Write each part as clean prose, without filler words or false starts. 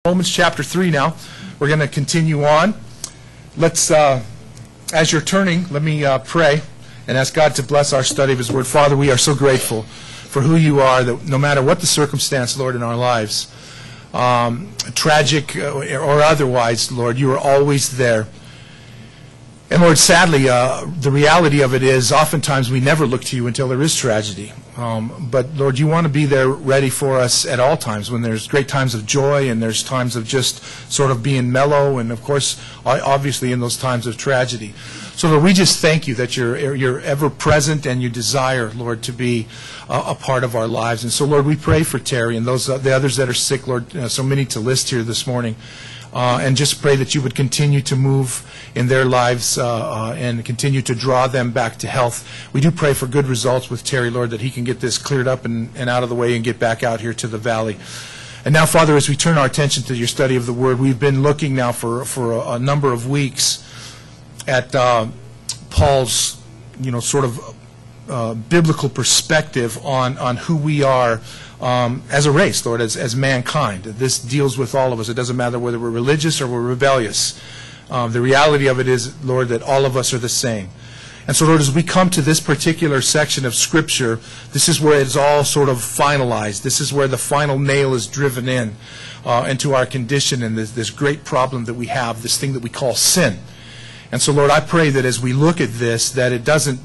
Romans chapter 3 now. We're going to continue on. Let's, as you're turning, let me pray and ask God to bless our study of His Word. Father, we are so grateful for who You are, that no matter what the circumstance, Lord, in our lives, tragic or otherwise, Lord, You are always there. And Lord, sadly, the reality of it is oftentimes we never look to You until there is tragedy. But Lord, You want to be there ready for us at all times, when there's great times of joy and there's times of just sort of being mellow, and of course, obviously in those times of tragedy. So Lord, we just thank You that You're ever present, and You desire, Lord, to be a part of our lives. And so Lord, we pray for Terry and those the others that are sick, Lord, so many to list here this morning. And just pray that You would continue to move in their lives and continue to draw them back to health. We do pray for good results with Terry, Lord, that he can get this cleared up and out of the way and get back out here to the valley. And now, Father, as we turn our attention to Your study of the Word, we've been looking now for a number of weeks at Paul's, sort of biblical perspective on who we are as a race, Lord, as mankind. This deals with all of us. It doesn't matter whether we're religious or we're rebellious. The reality of it is, Lord, that all of us are the same. And so, Lord, as we come to this particular section of Scripture, this is where it's all sort of finalized. This is where the final nail is driven in into our condition and this great problem that we have, this thing that we call sin. And so, Lord, I pray that as we look at this, that it doesn't,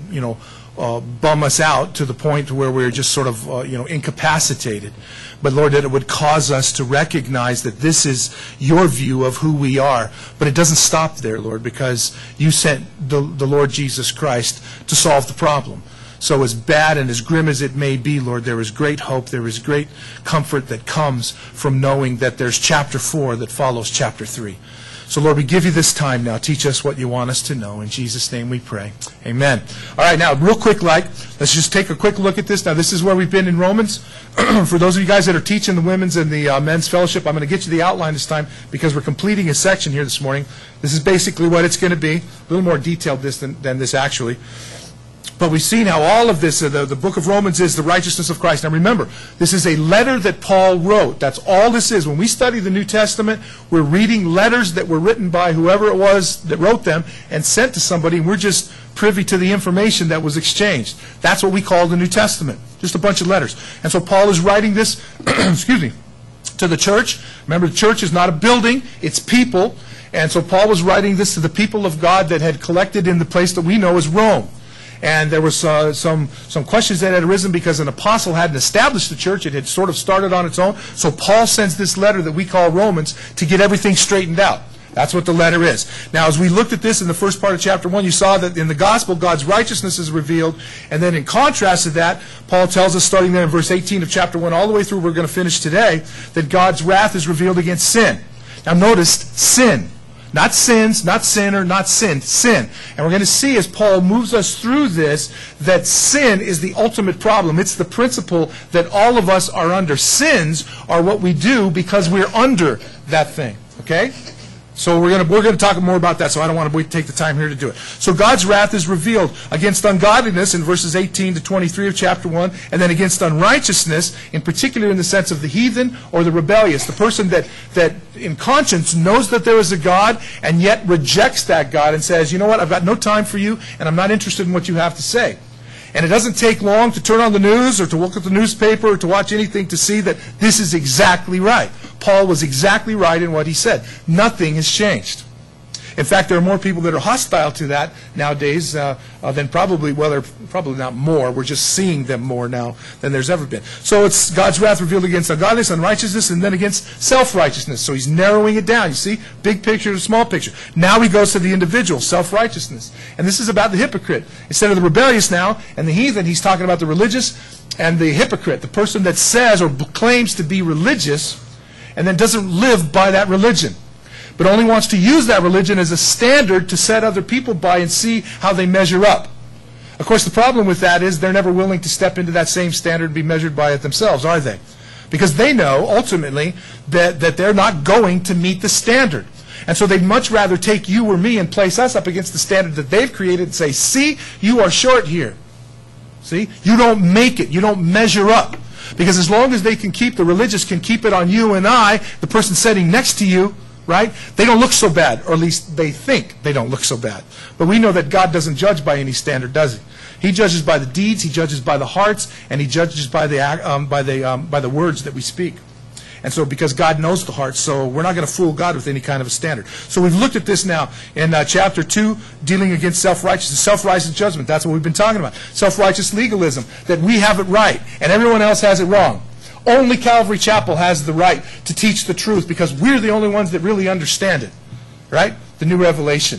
bum us out to the point where we're just sort of, incapacitated. But, Lord, that it would cause us to recognize that this is Your view of who we are. But it doesn't stop there, Lord, because You sent the Lord Jesus Christ to solve the problem. So as bad and as grim as it may be, Lord, there is great hope, there is great comfort that comes from knowing that there's chapter 4 that follows chapter 3. So, Lord, we give You this time now. Teach us what You want us to know. In Jesus' name we pray. Amen. All right, now, real quick, let's just take a quick look at this. Now, this is where we've been in Romans. For those of you guys that are teaching the women's and the men's fellowship, I'm going to get you the outline this time because we're completing a section here this morning. This is basically what it's going to be. A little more detailed than this, actually. But we've seen how all of this, the book of Romans is the righteousness of Christ. Now remember, this is a letter that Paul wrote. That's all this is. When we study the New Testament, we're reading letters that were written by whoever it was that wrote them and sent to somebody, and we're just privy to the information that was exchanged. That's what we call the New Testament, just a bunch of letters. And so Paul is writing this, to the church. Remember, the church is not a building, it's people. And so Paul was writing this to the people of God that had collected in the place that we know as Rome. And there was some questions that had arisen because an apostle hadn't established the church. It had sort of started on its own. So Paul sends this letter that we call Romans to get everything straightened out. That's what the letter is. Now, as we looked at this in the first part of chapter 1, you saw that in the gospel, God's righteousness is revealed. And then in contrast to that, Paul tells us, starting there in verse 18 of chapter 1, all the way through, we're going to finish today, that God's wrath is revealed against sin. Now notice, sin. Not sins, not sinner, not sin, sin. And we're going to see as Paul moves us through this that sin is the ultimate problem. It's the principle that all of us are under. Sins are what we do because we're under that thing. Okay? So we're going to talk more about that, so I don't want to take the time here to do it. So God's wrath is revealed against ungodliness in verses 18 to 23 of chapter 1, and then against unrighteousness, in particular in the sense of the heathen or the rebellious, the person that in conscience knows that there is a God and yet rejects that God and says, you know what, I've got no time for you and I'm not interested in what you have to say. And it doesn't take long to turn on the news or to look at the newspaper or to watch anything to see that this is exactly right. Paul was exactly right in what he said. Nothing has changed. In fact, there are more people that are hostile to that nowadays than probably, well, they're probably not more. We're just seeing them more now than there's ever been. So it's God's wrath revealed against ungodliness, unrighteousness, and then against self-righteousness. So he's narrowing it down. You see? Big picture to small picture. Now he goes to the individual, self-righteousness. And this is about the hypocrite. Instead of the rebellious now and the heathen, he's talking about the religious and the hypocrite, the person that says or claims to be religious and then doesn't live by that religion, but only wants to use that religion as a standard to set other people by and see how they measure up. Of course, the problem with that is they're never willing to step into that same standard and be measured by it themselves, are they? Because they know, ultimately, that they're not going to meet the standard. And so they'd much rather take you or me and place us up against the standard that they've created and say, see, you are short here. See? You don't make it. You don't measure up. Because as long as they can keep, the religious can keep it on you and I, the person sitting next to you, right? They don't look so bad, or at least they think they don't look so bad. But we know that God doesn't judge by any standard, does he? He judges by the deeds, he judges by the hearts, and he judges by the words that we speak. And so because God knows the heart, so we're not going to fool God with any kind of a standard. So we've looked at this now in chapter 2, dealing against self-righteousness, self-righteous judgment. That's what we've been talking about. Self-righteous legalism, that we have it right and everyone else has it wrong. Only Calvary Chapel has the right to teach the truth because we're the only ones that really understand it. Right? The new revelation.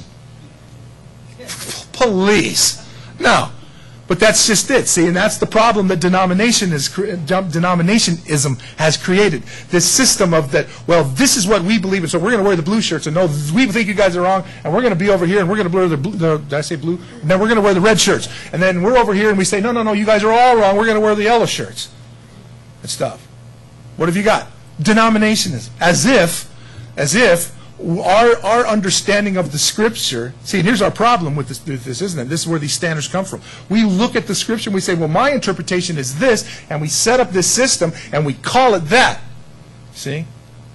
Please. No. But that's just it, see, and that's the problem that denominationism has created. This system of that, well, this is what we believe in, so we're going to wear the blue shirts, and no, we think you guys are wrong, and we're going to be over here, and we're going to wear the blue, did I say blue? And then we're going to wear the red shirts. And then we're over here, and we say, no, no, no, you guys are all wrong, we're going to wear the yellow shirts. And stuff. What have you got? Denominationism. As if our understanding of the Scripture, see, and here's our problem with this, isn't it? This is where these standards come from. We look at the Scripture and we say, well, my interpretation is this, and we set up this system and we call it that. See?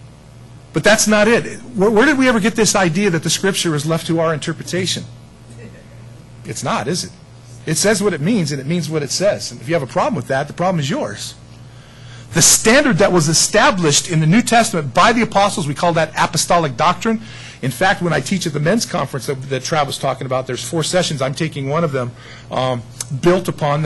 But that's not it. Where did we ever get this idea that the Scripture is left to our interpretation? It's not, is it? It says what it means, and it means what it says. And if you have a problem with that, the problem is yours. The standard that was established in the New Testament by the apostles, we call that apostolic doctrine. In fact, when I teach at the men's conference that Trav was talking about, there's 4 sessions. I'm taking one of them built upon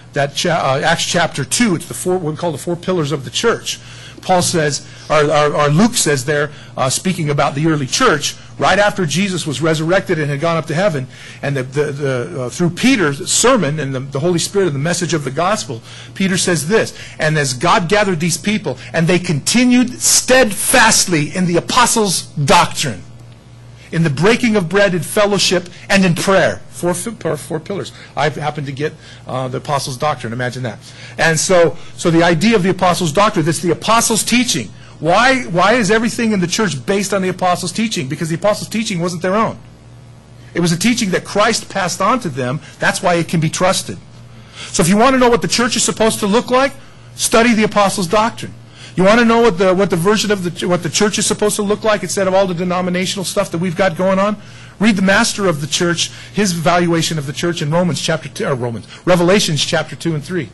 Acts chapter 2. It's what we call the 4 pillars of the church. Paul says, or Luke says there, speaking about the early church, right after Jesus was resurrected and had gone up to heaven, and through Peter's sermon and the Holy Spirit and the message of the gospel, Peter says this, and as God gathered these people, and they continued steadfastly in the apostles' doctrine, in the breaking of bread, in fellowship, and in prayer. 4 pillars. I happen to get the apostles' doctrine. Imagine that. And so the idea of the apostles' doctrine, that's the apostles' teaching. Why is everything in the church based on the apostles' teaching? Because the apostles' teaching wasn't their own. It was a teaching that Christ passed on to them. That's why it can be trusted. So if you want to know what the church is supposed to look like, study the apostles' doctrine. You want to know what the version of what the church is supposed to look like instead of all the denominational stuff that we've got going on? Read the master of the church, his evaluation of the church in Revelations chapter 2 and 3.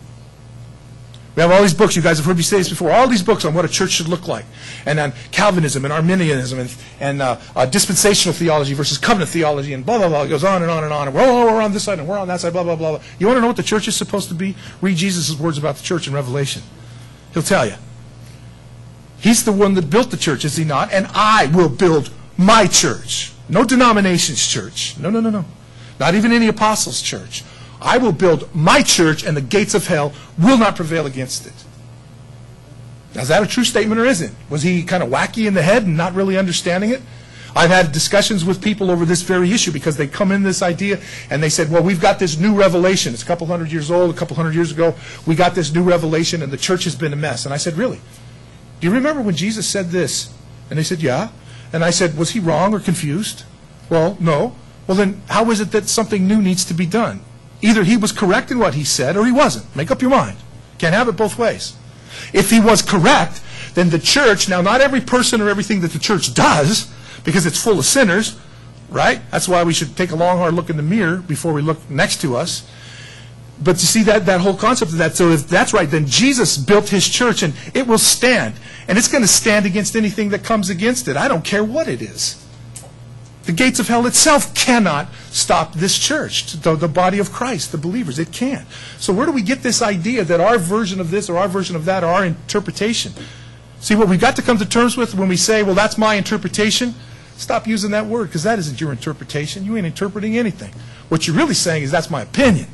We have all these books, you guys have heard me say this before, all these books on what a church should look like. And on Calvinism and Arminianism and dispensational theology versus covenant theology and blah, blah, blah. It goes on and on and on. And we're on this side and we're on that side, blah, blah, blah. You want to know what the church is supposed to be? Read Jesus' words about the church in Revelation. He'll tell you. He's the one that built the church, is he not? And I will build my church. No denominations church. No, no, no, no. Not even any apostles' church. I will build my church, and the gates of hell will not prevail against it. Now, is that a true statement or isn't? Was he kind of wacky in the head and not really understanding it? I've had discussions with people over this very issue because they come in this idea and they said, well, we've got this new revelation. It's a couple hundred years old, a couple hundred years ago. We got this new revelation, and the church has been a mess. And I said, really? Do you remember when Jesus said this? And they said, yeah. And I said, was he wrong or confused? Well, no. Well, then how is it that something new needs to be done? Either he was correct in what he said or he wasn't. Make up your mind. Can't have it both ways. If he was correct, then the church, now not every person or everything that the church does, because it's full of sinners, right? That's why we should take a long, hard look in the mirror before we look next to us. But you see that whole concept of that, so if that's right, then Jesus built his church and it will stand. And it's going to stand against anything that comes against it. I don't care what it is. The gates of hell itself cannot stop this church, the body of Christ, the believers. It can't. So where do we get this idea that our version of this or our version of that or our interpretation? See, what we've got to come to terms with when we say, well, that's my interpretation, stop using that word because that isn't your interpretation. You ain't interpreting anything. What you're really saying is that's my opinion.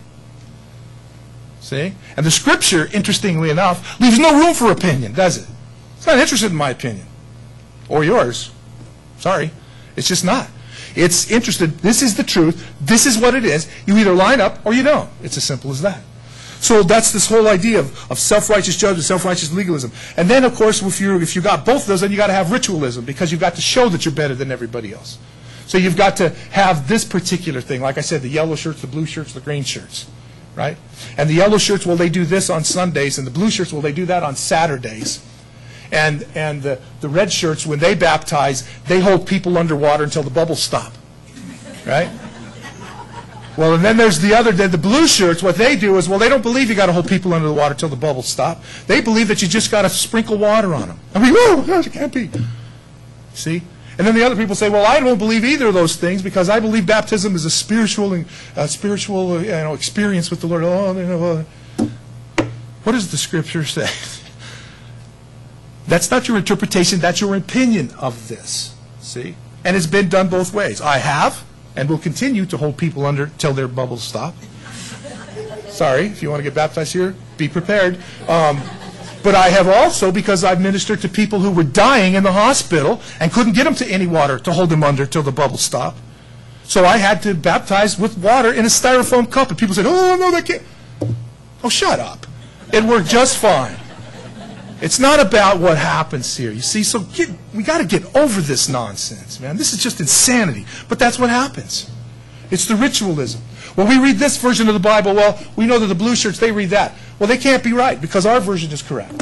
See? And the Scripture, interestingly enough, leaves no room for opinion, does it? It's not interested in my opinion. Or yours. Sorry. It's just not. It's interested, this is the truth, this is what it is. You either line up or you don't. It's as simple as that. So that's this whole idea of self-righteous judgment, self-righteous legalism. And then, of course, if you got both of those, then you got to have ritualism because you've got to show that you're better than everybody else. So you've got to have this particular thing. Like I said, the yellow shirts, the blue shirts, the green shirts. right? And the yellow shirts, well, they do this on Sundays, and the blue shirts, well, they do that on Saturdays. And the red shirts, when they baptize, they hold people underwater until the bubbles stop, right? Well, and then there's the blue shirts. What they do is, well, they don't believe you got to hold people under the water till the bubbles stop. They believe that you just got to sprinkle water on them. I mean, oh gosh, it can't be. See? And then the other people say, well, I don't believe either of those things because I believe baptism is a spiritual experience with the Lord. Oh, what does the Scripture say? That's not your interpretation. That's your opinion of this. See? And it's been done both ways. I have, and will continue to hold people under till their bubbles stop. Sorry, if you want to get baptized here, be prepared. But I have also, because I've ministered to people who were dying in the hospital and couldn't get them to any water to hold them under till the bubbles stop. So I had to baptize with water in a styrofoam cup. And people said, oh, no, that can't. Oh, shut up. It worked just fine. It's not about what happens here. You see, so we got to get over this nonsense, man. This is just insanity. But that's what happens. It's the ritualism. Well, we read this version of the Bible. Well, we know that the blue shirts, they read that. Well, they can't be right because our version is correct.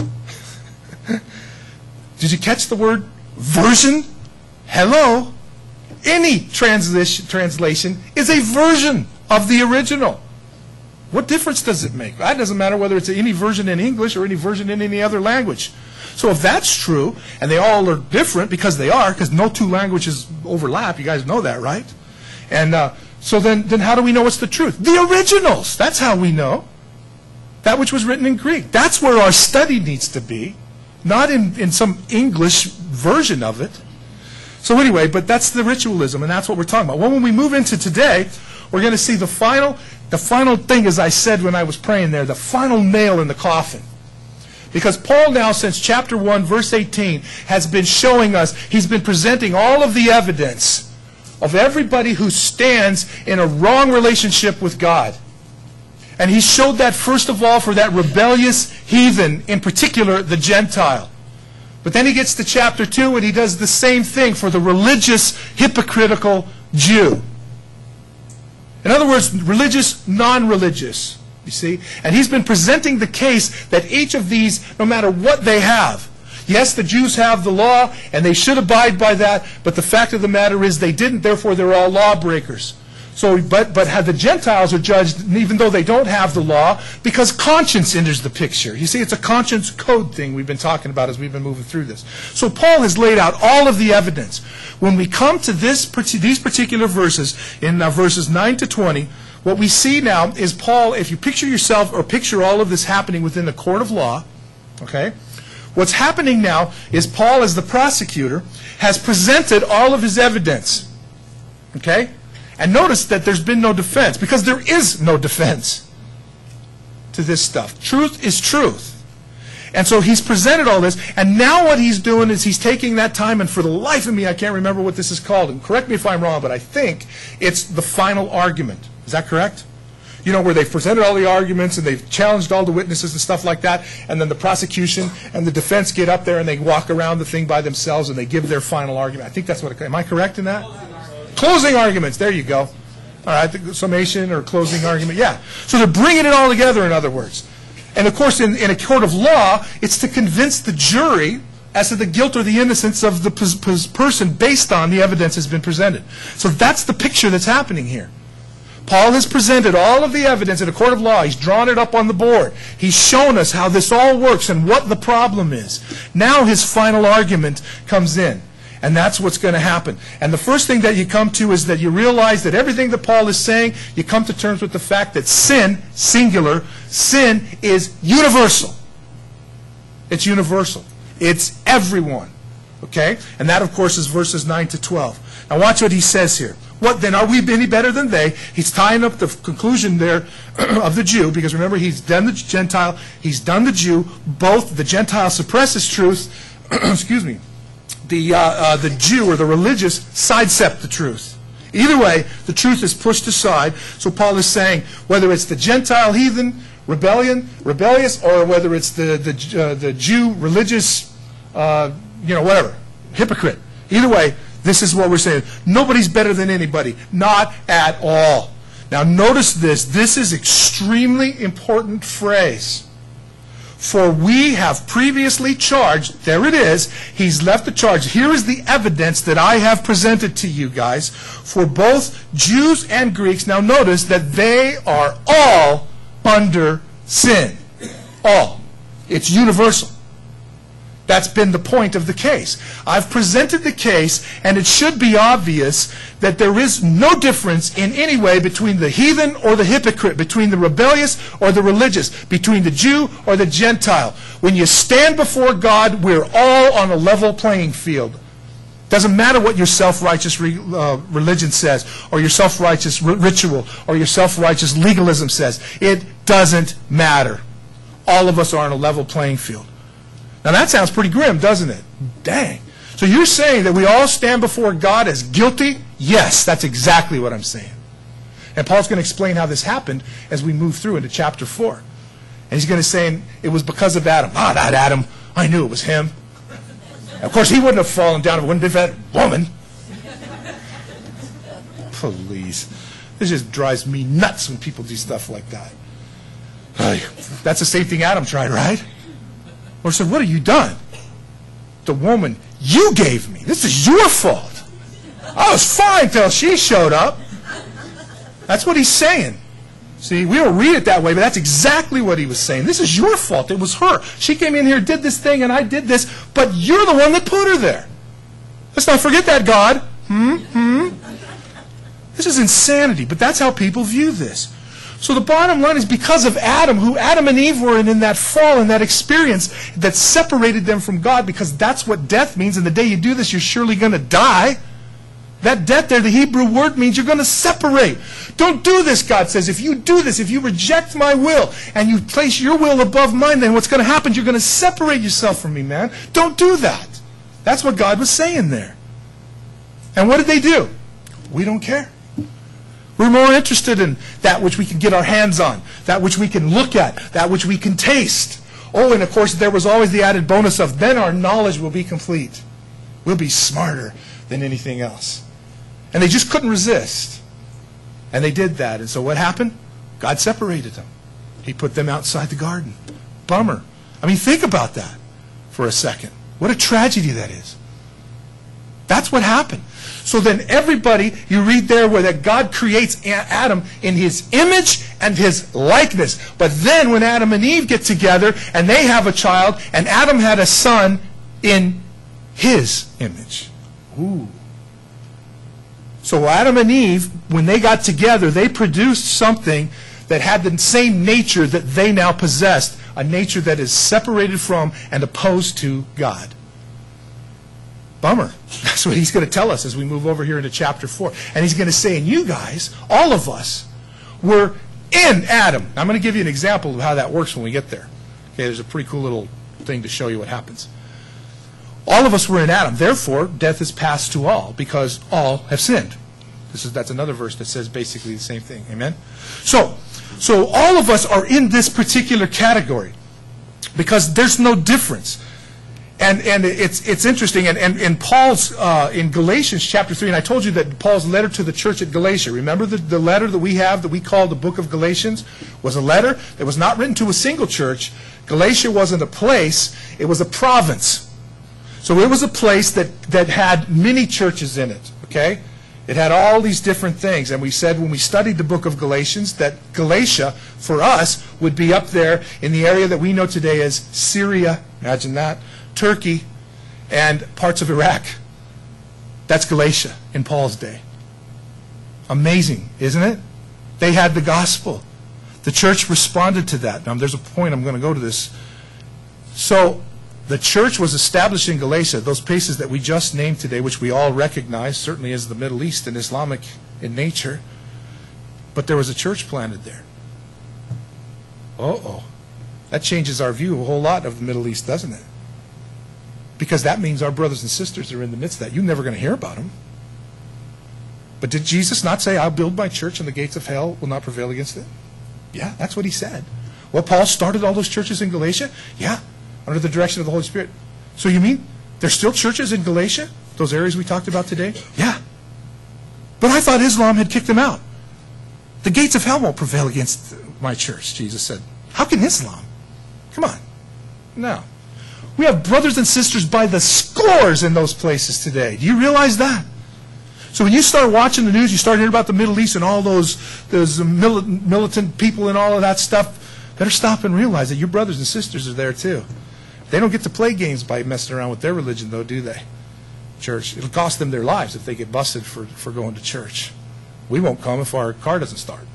Did you catch the word version? Hello. Any translation is a version of the original. What difference does it make? That doesn't matter whether it's any version in English or any version in any other language. So if that's true, and they all are different because they are, because no two languages overlap, you guys know that, right? And so then how do we know what's the truth? The originals. That's how we know. That which was written in Greek. That's where our study needs to be, not in some English version of it. So anyway, but that's the ritualism, and that's what we're talking about. Well, when we move into today, we're going to see the final thing, as I said when I was praying there, the final nail in the coffin. Because Paul now, since chapter 1, verse 18, has been showing us, he's been presenting all of the evidence of everybody who stands in a wrong relationship with God. And he showed that first of all for that rebellious heathen, in particular the Gentile. But then he gets to chapter 2 and he does the same thing for the religious, hypocritical Jew. In other words, religious, non-religious, you see? And he's been presenting the case that each of these, no matter what they have, yes, the Jews have the law, and they should abide by that, but the fact of the matter is they didn't, therefore they're all lawbreakers. So, but the Gentiles are judged, even though they don't have the law, because conscience enters the picture. You see, it's a conscience code thing we've been talking about as we've been moving through this. So Paul has laid out all of the evidence. When we come to these particular verses, in verses 9 to 20, what we see now is Paul, if you picture yourself or picture all of this happening within the court of law, okay, what's happening now is Paul, as the prosecutor, has presented all of his evidence, okay? And notice that there's been no defense, because there is no defense to this stuff. Truth is truth. And so he's presented all this, and now what he's doing is he's taking that time, and for the life of me, I can't remember what this is called. And correct me if I'm wrong, but I think it's the final argument. Is that correct? You know, where they've presented all the arguments, and they've challenged all the witnesses and stuff like that, and then the prosecution and the defense get up there, and they walk around the thing by themselves, and they give their final argument. I think that's what am I correct in that? Closing arguments, there you go. All right, the summation or closing argument, yeah. So they're bringing it all together, in other words. And of course, in a court of law, it's to convince the jury as to the guilt or the innocence of the person based on the evidence that's been presented. So that's the picture that's happening here. Paul has presented all of the evidence in a court of law. He's drawn it up on the board. He's shown us how this all works and what the problem is. Now his final argument comes in. And that's what's going to happen. And the first thing that you come to is that you realize that everything that Paul is saying, you come to terms with the fact that sin, singular, sin is universal. It's universal. It's everyone. Okay? And that, of course, is verses 9 to 12. Now watch what he says here. What then? Are we any better than they? He's tying up the conclusion there of the Jew, because remember, he's done the Gentile, he's done the Jew. Both the Gentile suppresses truth, excuse me, the Jew or the religious sidestep the truth. Either way, the truth is pushed aside. So Paul is saying, whether it's the Gentile heathen, rebellious, or whether it's the Jew religious, whatever, hypocrite. Either way, this is what we're saying. Nobody's better than anybody. Not at all. Now notice this. This is extremely important phrase. For we have previously charged, there it is, he's left the charge. Here is the evidence that I have presented to you guys, for both Jews and Greeks. Now notice that they are all under sin. All. It's universal. That's been the point of the case. I've presented the case, and it should be obvious that there is no difference in any way between the heathen or the hypocrite, between the rebellious or the religious, between the Jew or the Gentile. When you stand before God, we're all on a level playing field. Doesn't matter what your self-righteous religion says, or your self-righteous ritual, or your self-righteous legalism says. It doesn't matter. All of us are on a level playing field. Now that sounds pretty grim, doesn't it? Dang. So you're saying that we all stand before God as guilty? Yes, that's exactly what I'm saying. And Paul's going to explain how this happened as we move through into chapter 4. And he's going to say it was because of Adam. Ah, that Adam, I knew it was him. Of course, he wouldn't have fallen down if it wouldn't have been for that woman. Please. This just drives me nuts when people do stuff like that. That's the same thing Adam tried, right? Or said, what have you done? The woman you gave me. This is your fault. I was fine till she showed up. That's what he's saying. See, we don't read it that way, but that's exactly what he was saying. This is your fault. It was her. She came in here, did this thing, and I did this, but you're the one that put her there. Let's not forget that, God. This is insanity, but that's how people view this. So the bottom line is because of Adam, who Adam and Eve were in that fall, in that experience that separated them from God, because that's what death means, and the day you do this, you're surely going to die. That death there, the Hebrew word means you're going to separate. Don't do this, God says. If you do this, if you reject my will, and you place your will above mine, then what's going to happen? You're going to separate yourself from me, man. Don't do that. That's what God was saying there. And what did they do? We don't care. We're more interested in that which we can get our hands on, that which we can look at, that which we can taste. Oh, and of course there was always the added bonus of then our knowledge will be complete. We'll be smarter than anything else. And they just couldn't resist. And they did that. And so what happened? God separated them. He put them outside the garden. Bummer. I mean, think about that for a second. What a tragedy that is. That's what happened. So then everybody, you read there where that God creates Adam in his image and his likeness. But then when Adam and Eve get together and they have a child, and Adam had a son in his image. Ooh. So Adam and Eve, when they got together, they produced something that had the same nature that they now possessed, a nature that is separated from and opposed to God. Bummer. That's what he's going to tell us as we move over here into chapter 4. And he's going to say, and you guys, all of us, were in Adam. I'm going to give you an example of how that works when we get there. Okay, there's a pretty cool little thing to show you what happens. All of us were in Adam. Therefore, death is passed to all, because all have sinned. That's another verse that says basically the same thing. Amen? So all of us are in this particular category, because there's no difference. And it's interesting, and Paul's, in Galatians chapter 3, and I told you that Paul's letter to the church at Galatia, remember the letter that we have that we call the book of Galatians, was a letter that was not written to a single church. Galatia wasn't a place, it was a province. So it was a place that had many churches in it, okay? It had all these different things, and we said when we studied the book of Galatians that Galatia, for us, would be up there in the area that we know today as Syria, imagine that, Turkey, and parts of Iraq. That's Galatia in Paul's day. Amazing, isn't it? They had the gospel. The church responded to that. Now, there's a point, I'm going to go to this. So, the church was established in Galatia, those places that we just named today, which we all recognize, certainly as the Middle East and Islamic in nature. But there was a church planted there. Uh-oh. That changes our view a whole lot of the Middle East, doesn't it? Because that means our brothers and sisters are in the midst of that. You're never going to hear about them. But did Jesus not say, I'll build my church and the gates of hell will not prevail against it? Yeah, that's what he said. Well, Paul started all those churches in Galatia? Yeah, under the direction of the Holy Spirit. So you mean there's still churches in Galatia? Those areas we talked about today? Yeah. But I thought Islam had kicked them out. The gates of hell won't prevail against my church, Jesus said. How can Islam? Come on. No. We have brothers and sisters by the scores in those places today. Do you realize that? So when you start watching the news, you start hearing about the Middle East and all those militant people and all of that stuff, better stop and realize that your brothers and sisters are there too. They don't get to play games by messing around with their religion, though, do they? Church. It'll cost them their lives if they get busted for going to church. We won't come if our car doesn't start.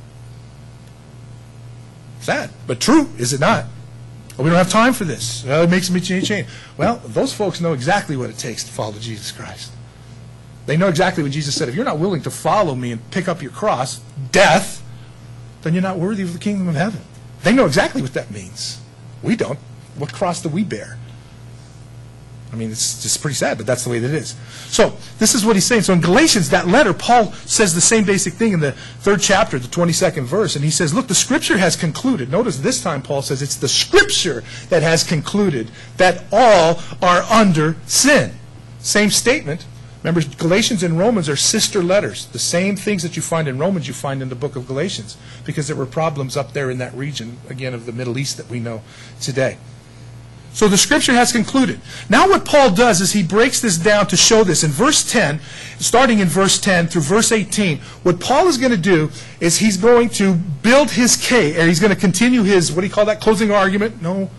Sad, but true, is it not? Well, we don't have time for this. It makes me change. Well, those folks know exactly what it takes to follow Jesus Christ. They know exactly what Jesus said. If you're not willing to follow me and pick up your cross, death, then you're not worthy of the kingdom of heaven. They know exactly what that means. We don't. What cross do we bear? I mean, it's just pretty sad, but that's the way that it is. So, this is what he's saying. So in Galatians, that letter, Paul says the same basic thing in the 3rd chapter, the 22nd verse, and he says, look, the Scripture has concluded. Notice this time Paul says it's the Scripture that has concluded that all are under sin. Same statement. Remember, Galatians and Romans are sister letters. The same things that you find in Romans you find in the book of Galatians, because there were problems up there in that region, again, of the Middle East that we know today. So the Scripture has concluded. Now what Paul does is he breaks this down to show this. In verse 10, starting in verse 10 through verse 18, what Paul is going to do is he's going to build his case, or he's going to continue his, what do you call that, closing argument? No?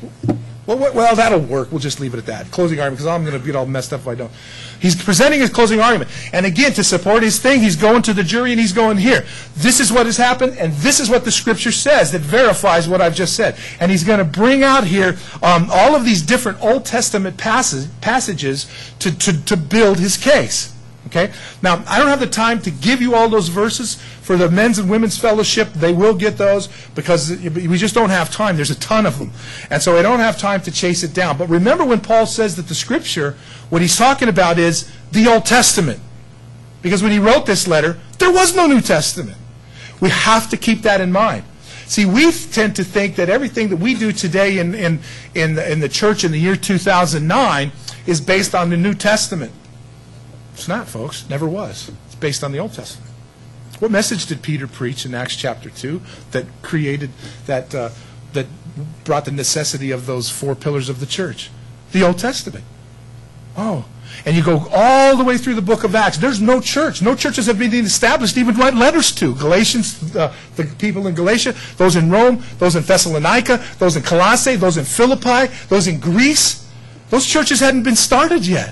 Well, that'll work. We'll just leave it at that. Closing argument, because I'm going to get all messed up if I don't. He's presenting his closing argument. And again, to support his thing, he's going to the jury and he's going here. This is what has happened, and this is what the Scripture says that verifies what I've just said. And he's going to bring out here all of these different Old Testament passages to build his case. Okay? Now, I don't have the time to give you all those verses. For the men's and women's fellowship, they will get those because we just don't have time. There's a ton of them. And so I don't have time to chase it down. But remember when Paul says that the Scripture, what he's talking about is the Old Testament. Because when he wrote this letter, there was no New Testament. We have to keep that in mind. See, we tend to think that everything that we do today in the church in the year 2009 is based on the New Testament. It's not, folks. Never was. It's based on the Old Testament. What message did Peter preach in Acts chapter 2 that created, that brought the necessity of those 4 pillars of the church? The Old Testament. Oh. And you go all the way through the book of Acts. There's no church. No churches have been established to even write letters to. Galatians, the people in Galatia, those in Rome, those in Thessalonica, those in Colossae, those in Philippi, those in Greece. Those churches hadn't been started yet.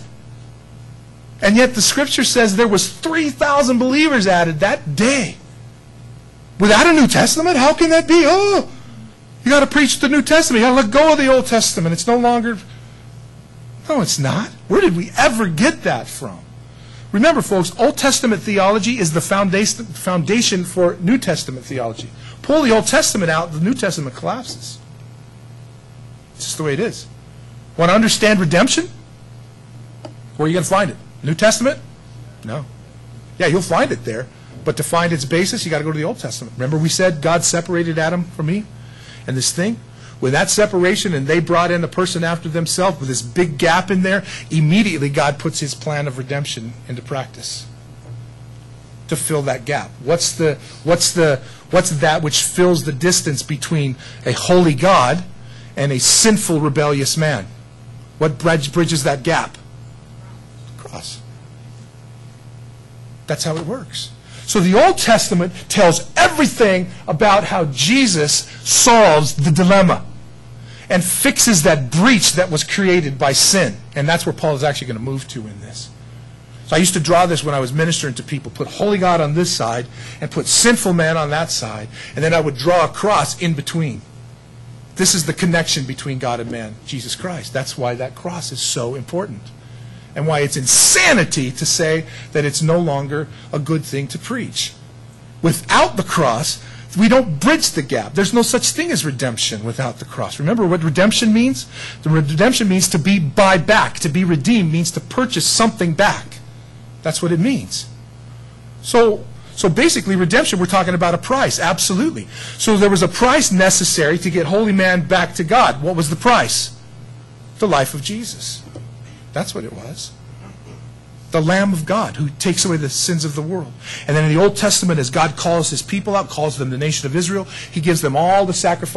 And yet the Scripture says there was 3,000 believers added that day. Without a New Testament? How can that be? Oh, you got to preach the New Testament. You got to let go of the Old Testament. It's no longer... No, it's not. Where did we ever get that from? Remember, folks, Old Testament theology is the foundation for New Testament theology. Pull the Old Testament out, the New Testament collapses. It's just the way it is. Want to understand redemption? Where are you going to find it? New Testament? No. Yeah, you'll find it there. But to find its basis, you got to go to the Old Testament. Remember we said God separated Adam from Eve? And this thing? With that separation, and they brought in a person after themselves with this big gap in there, immediately God puts his plan of redemption into practice to fill that gap. What's that which fills the distance between a holy God and a sinful, rebellious man? What bridges that gap? Cross. That's how it works. So the Old Testament tells everything about how Jesus solves the dilemma and fixes that breach that was created by sin. And that's where Paul is actually going to move to in this. So I used to draw this when I was ministering to people. Put holy God on this side and put sinful man on that side. And then I would draw a cross in between. This is the connection between God and man, Jesus Christ. That's why that cross is so important. And why it's insanity to say that it's no longer a good thing to preach. Without the cross, we don't bridge the gap. There's no such thing as redemption without the cross. Remember what redemption means? The redemption means to be buy back. To be redeemed means to purchase something back. That's what it means. So basically, redemption, we're talking about a price. Absolutely. So there was a price necessary to get holy man back to God. What was the price? The life of Jesus. That's what it was. The Lamb of God who takes away the sins of the world. And then in the Old Testament, as God calls his people out, calls them the nation of Israel, he gives them all the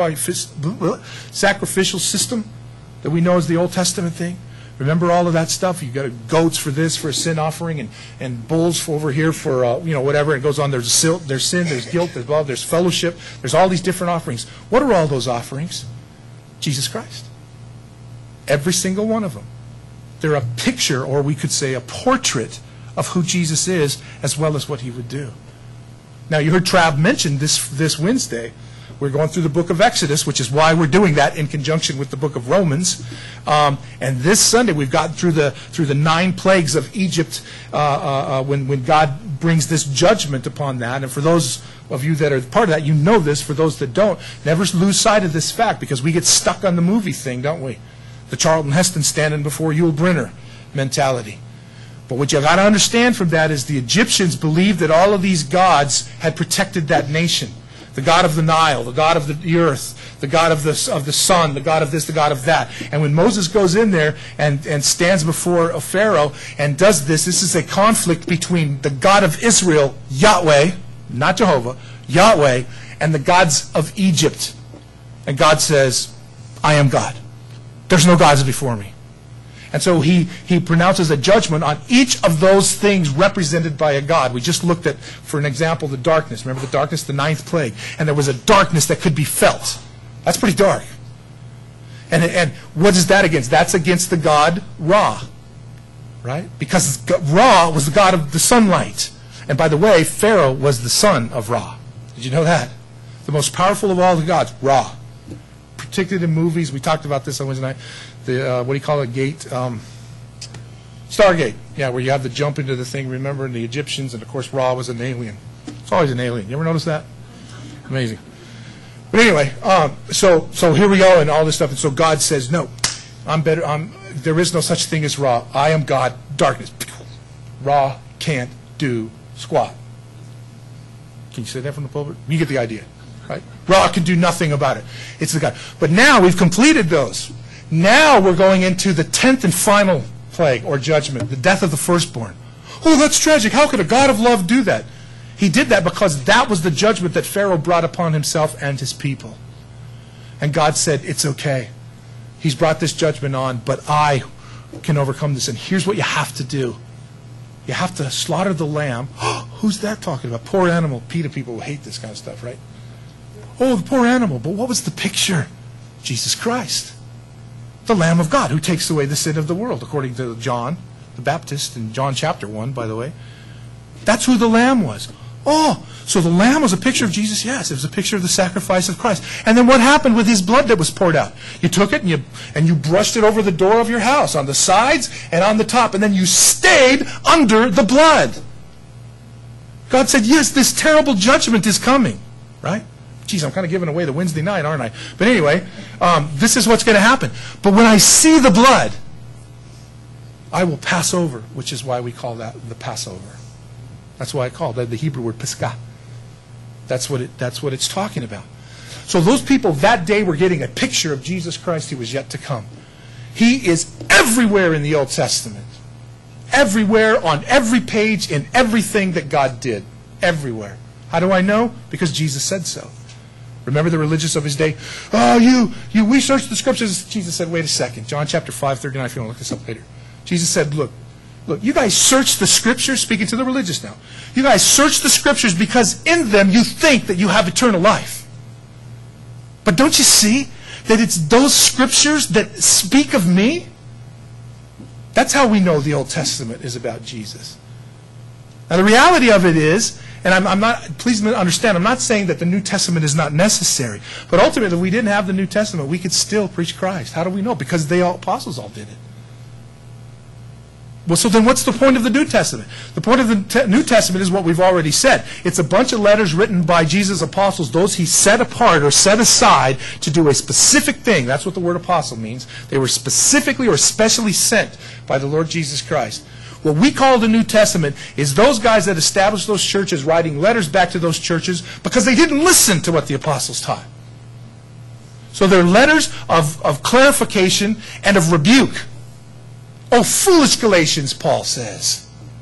sacrificial system that we know as the Old Testament thing. Remember all of that stuff? You've got goats for this, for a sin offering, and bulls for over here for, whatever. It goes on. There's sin, there's guilt, there's love, there's fellowship. There's all these different offerings. What are all those offerings? Jesus Christ. Every single one of them. They're a picture, or we could say a portrait, of who Jesus is, as well as what he would do. Now, you heard Trav mention this Wednesday, we're going through the book of Exodus, which is why we're doing that in conjunction with the book of Romans. And this Sunday, we've gotten through the 9 plagues of Egypt when God brings this judgment upon that. And for those of you that are part of that, you know this. For those that don't, never lose sight of this fact, because we get stuck on the movie thing, don't we? The Charlton Heston standing before Yul Brynner mentality. But what you've got to understand from that is the Egyptians believed that all of these gods had protected that nation. The god of the Nile, the god of the earth, the god of the sun, the god of this, the god of that. And when Moses goes in there and stands before a Pharaoh and does this, this is a conflict between the God of Israel, Yahweh, not Jehovah, Yahweh, and the gods of Egypt. And God says, I am God. There's no gods before me. And so he pronounces a judgment on each of those things represented by a god. We just looked at, for an example, the darkness. Remember the darkness, the 9th plague. And there was a darkness that could be felt. That's pretty dark. And what is that against? That's against the god Ra. Right? Because Ra was the god of the sunlight. And by the way, Pharaoh was the son of Ra. Did you know that? The most powerful of all the gods, Ra. Particularly in movies, we talked about this on Wednesday night. The what do you call it? Gate, Stargate. Yeah, where you have the jump into the thing. Remember, in the Egyptians, and of course, Ra was an alien. It's always an alien. You ever notice that? Amazing. But anyway, so here we go, and all this stuff. And so God says, "No, I'm better. There is no such thing as Ra. I am God. Darkness. Ra can't do squat." Can you say that from the pulpit? You get the idea. Right? Ra can do nothing about it. It's the God. But now we've completed those. Now we're going into the 10th and final plague or judgment, the death of the firstborn. Oh, that's tragic. How could a God of love do that? He did that because that was the judgment that Pharaoh brought upon himself and his people. And God said, it's okay. He's brought this judgment on, but I can overcome this. And here's what you have to do. You have to slaughter the lamb. Who's that talking about? Poor animal. PETA people will hate this kind of stuff, right? Oh, the poor animal. But what was the picture? Jesus Christ. The Lamb of God who takes away the sin of the world, according to John the Baptist in John chapter 1, by the way. That's who the Lamb was. Oh, so the Lamb was a picture of Jesus? Yes, it was a picture of the sacrifice of Christ. And then what happened with his blood that was poured out? You took it and you brushed it over the door of your house, on the sides and on the top, and then you stayed under the blood. God said, yes, this terrible judgment is coming, right? Geez, I'm kind of giving away the Wednesday night, aren't I? But anyway, this is what's going to happen. But when I see the blood, I will pass over, which is why we call that the Passover. That's why I call that the Hebrew word Pesach. That's what it's talking about. So those people that day were getting a picture of Jesus Christ who was yet to come. He is everywhere in the Old Testament. Everywhere, on every page, in everything that God did. Everywhere. How do I know? Because Jesus said so. Remember the religious of his day? Oh, we search the scriptures. Jesus said, wait a second. John chapter 5:39, if you want to look this up later. Jesus said, look, you guys search the scriptures, speaking to the religious now. You guys search the scriptures because in them you think that you have eternal life. But don't you see that it's those scriptures that speak of me? That's how we know the Old Testament is about Jesus. Now the reality of it is, and I'm not, please understand, I'm not saying that the New Testament is not necessary. But ultimately, if we didn't have the New Testament, we could still preach Christ. How do we know? Because the apostles all did it. Well, so then what's the point of the New Testament? The point of the New Testament is what we've already said. It's a bunch of letters written by Jesus' apostles, those he set apart or set aside to do a specific thing. That's what the word apostle means. They were specifically or specially sent by the Lord Jesus Christ. What we call the New Testament is those guys that established those churches writing letters back to those churches because they didn't listen to what the apostles taught. So they're letters of clarification and of rebuke. Oh, foolish Galatians, Paul says.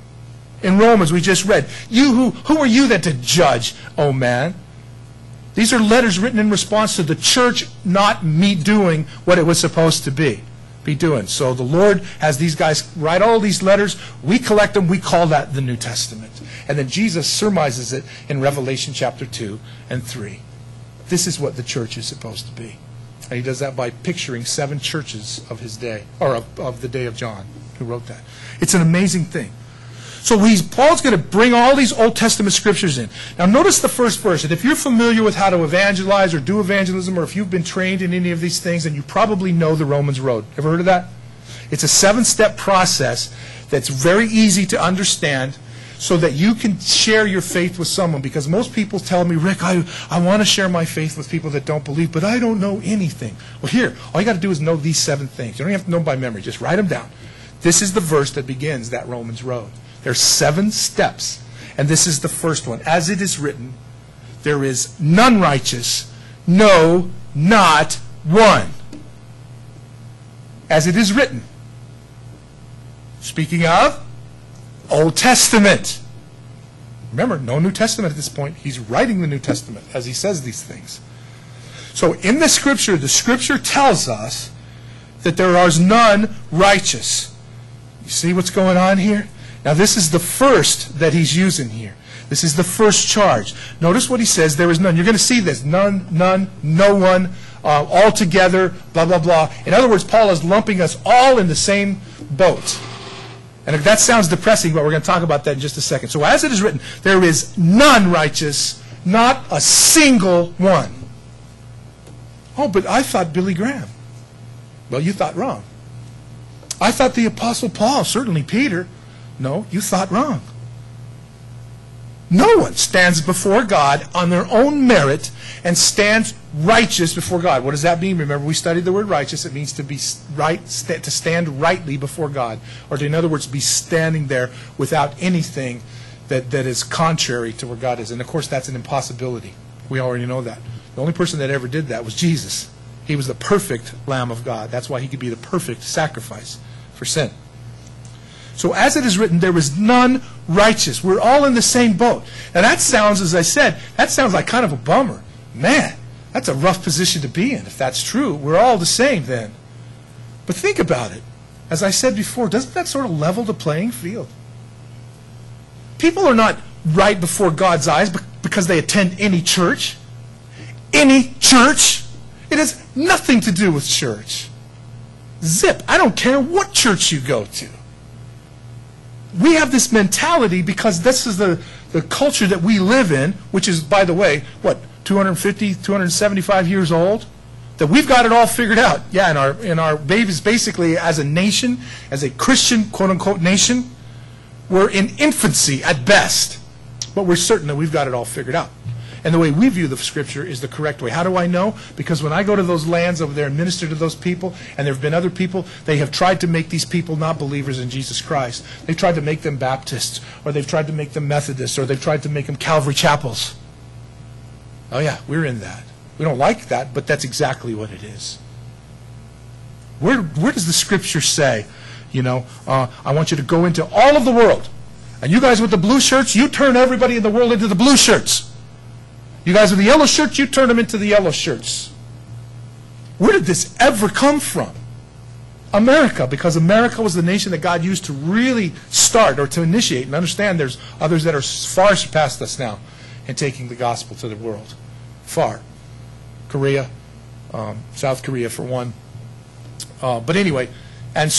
In Romans, we just read, who are you then to judge, oh man? These are letters written in response to the church not doing what it was supposed to be doing. So the Lord has these guys write all these letters. We collect them. We call that the New Testament. And then Jesus surmises it in Revelation chapter 2 and 3. This is what the church is supposed to be. And he does that by picturing 7 churches of his day, or of the day of John, who wrote that. It's an amazing thing. So Paul's going to bring all these Old Testament scriptures in. Now notice the first verse. And if you're familiar with how to evangelize or do evangelism, or if you've been trained in any of these things, then you probably know the Romans Road. Ever heard of that? It's a 7-step process that's very easy to understand so that you can share your faith with someone. Because most people tell me, Rick, I want to share my faith with people that don't believe, but I don't know anything. Well, here, all you got to do is know these 7 things. You don't have to know them by memory. Just write them down. This is the verse that begins that Romans Road. There's 7 steps, and this is the first one. As it is written, there is none righteous, no, not one. As it is written. Speaking of Old Testament. Remember, no New Testament at this point. He's writing the New Testament as he says these things. So in the Scripture tells us that there is none righteous. You see what's going on here? Now this is the first that he's using here. This is the first charge. Notice what he says, there is none. You're going to see this. None, no one, all together, blah, blah, blah. In other words, Paul is lumping us all in the same boat. And if that sounds depressing, but we're going to talk about that in just a second. So as it is written, there is none righteous, not a single one. Oh, but I thought Billy Graham. Well, you thought wrong. I thought the Apostle Paul, certainly Peter. No, you thought wrong. No one stands before God on their own merit and stands righteous before God. What does that mean? Remember, we studied the word righteous. It means to be right, to stand rightly before God, or to, in other words, be standing there without anything that is contrary to where God is. And of course, that's an impossibility. We already know that. The only person that ever did that was Jesus. He was the perfect Lamb of God. That's why he could be the perfect sacrifice for sin. So as it is written, there is none righteous. We're all in the same boat. Now that sounds, as I said, that sounds like kind of a bummer. Man, that's a rough position to be in. If that's true, we're all the same then. But think about it. As I said before, doesn't that sort of level the playing field? People are not right before God's eyes because they attend any church. Any church. It has nothing to do with church. Zip. I don't care what church you go to. We have this mentality because this is the culture that we live in, which is, by the way, what, 250, 275 years old? That we've got it all figured out. Yeah, in our babies, basically, as a nation, as a Christian, quote-unquote, nation, we're in infancy at best. But we're certain that we've got it all figured out. And the way we view the Scripture is the correct way. How do I know? Because when I go to those lands over there and minister to those people, and there have been other people, they have tried to make these people not believers in Jesus Christ. They've tried to make them Baptists, or they've tried to make them Methodists, or they've tried to make them Calvary chapels. Oh yeah, we're in that. We don't like that, but that's exactly what it is. Where does the Scripture say, I want you to go into all of the world, and you guys with the blue shirts, you turn everybody in the world into the blue shirts. You guys with the yellow shirts, you turn them into the yellow shirts. Where did this ever come from? America, because America was the nation that God used to really start or to initiate. And understand there's others that are far surpassed us now in taking the gospel to the world. Far. Korea, South Korea for one. But anyway, and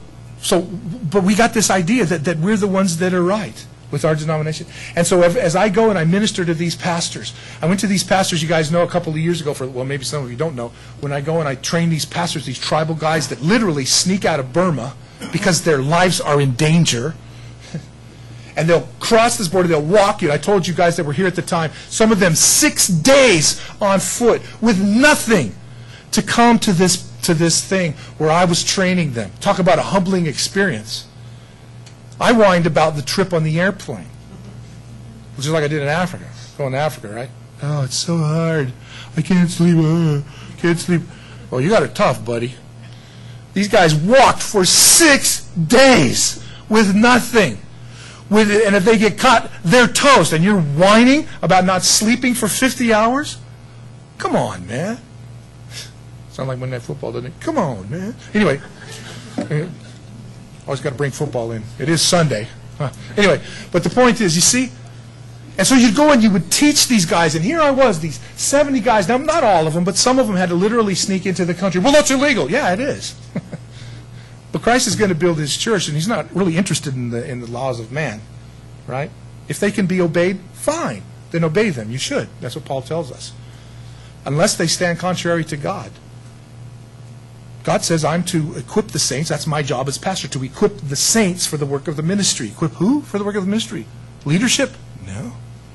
but we got this idea that we're the ones that are right with our denomination. And so as I go and I minister to these pastors, I went to these pastors, you guys know, a couple of years ago, well, maybe some of you don't know, when I go and I train these pastors, these tribal guys that literally sneak out of Burma because their lives are in danger, and they'll cross this border, they'll walk you. I told you guys that were here at the time, some of them 6 days on foot with nothing to come to this thing where I was training them. Talk about a humbling experience. I whined about the trip on the airplane, which is like I did in Africa. Going to Africa, right? Oh, it's so hard. I can't sleep. Can't sleep. Well, you got it tough, buddy. These guys walked for 6 days with nothing. And if they get caught, they're toast. And you're whining about not sleeping for 50 hours? Come on, man. Sound like Monday Night Football, doesn't it? Come on, man. Anyway, always got to bring football in. It is Sunday. Anyway, but the point is, you see, and so you'd go and you would teach these guys, and here I was, these 70 guys. Now, not all of them, but some of them had to literally sneak into the country. Well, that's illegal. Yeah, it is. But Christ is going to build his church, and he's not really interested in the laws of man, right? If they can be obeyed, fine. Then obey them. You should. That's what Paul tells us. Unless they stand contrary to God. God says, I'm to equip the saints. That's my job as pastor, to equip the saints for the work of the ministry. Equip who for the work of the ministry? Leadership? No.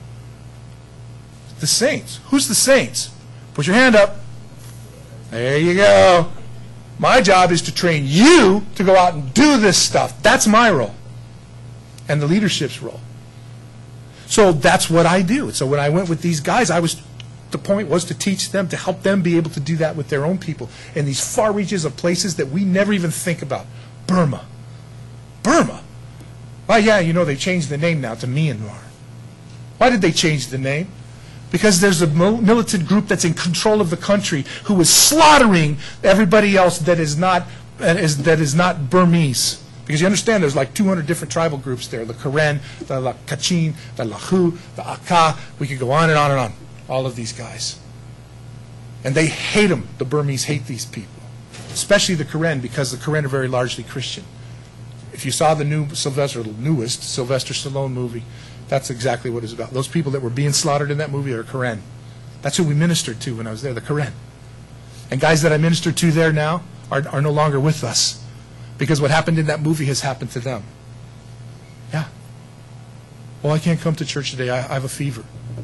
The saints. Who's the saints? Put your hand up. There you go. My job is to train you to go out and do this stuff. That's my role. And the leadership's role. So that's what I do. So when I went with these guys, the point was to teach them, to help them be able to do that with their own people in these far reaches of places that we never even think about. Burma. Burma. Well, yeah, you know, they changed the name now to Myanmar. Why did they change the name? Because there's a militant group that's in control of the country who is slaughtering everybody else that is not Burmese. Because you understand there's like 200 different tribal groups there. The Karen, the Kachin, the Lahu, the Aka. We could go on and on and on. All of these guys. And they hate them. The Burmese hate these people. Especially the Karen, because the Karen are very largely Christian. If you saw the newest Sylvester Stallone movie, that's exactly what it's about. Those people that were being slaughtered in that movie are Karen. That's who we ministered to when I was there, the Karen. And guys that I minister to there now are no longer with us. Because what happened in that movie has happened to them. Yeah. Well, I can't come to church today. I have a fever.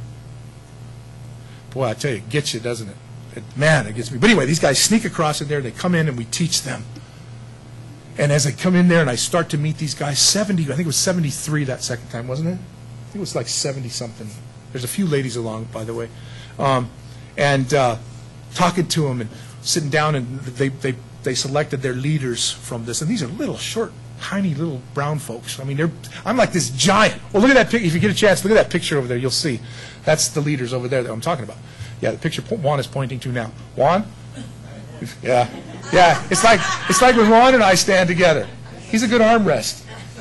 Boy, I tell you, it gets you, doesn't it? Man, it gets me. But anyway, these guys sneak across in there. They come in and we teach them. And as I come in there and I start to meet these guys, 70, I think it was 73 that second time, wasn't it? I think it was like 70-something. There's a few ladies along, by the way. And talking to them and sitting down, and they selected their leaders from this. And these are little, short, tiny little brown folks. I mean, I'm like this giant. Well, look at that picture. If you get a chance, look at that picture over there. You'll see. That's the leaders over there that I'm talking about. Yeah, the picture Juan is pointing to now. Juan? Yeah. Yeah, it's like when Juan and I stand together. He's a good arm rest.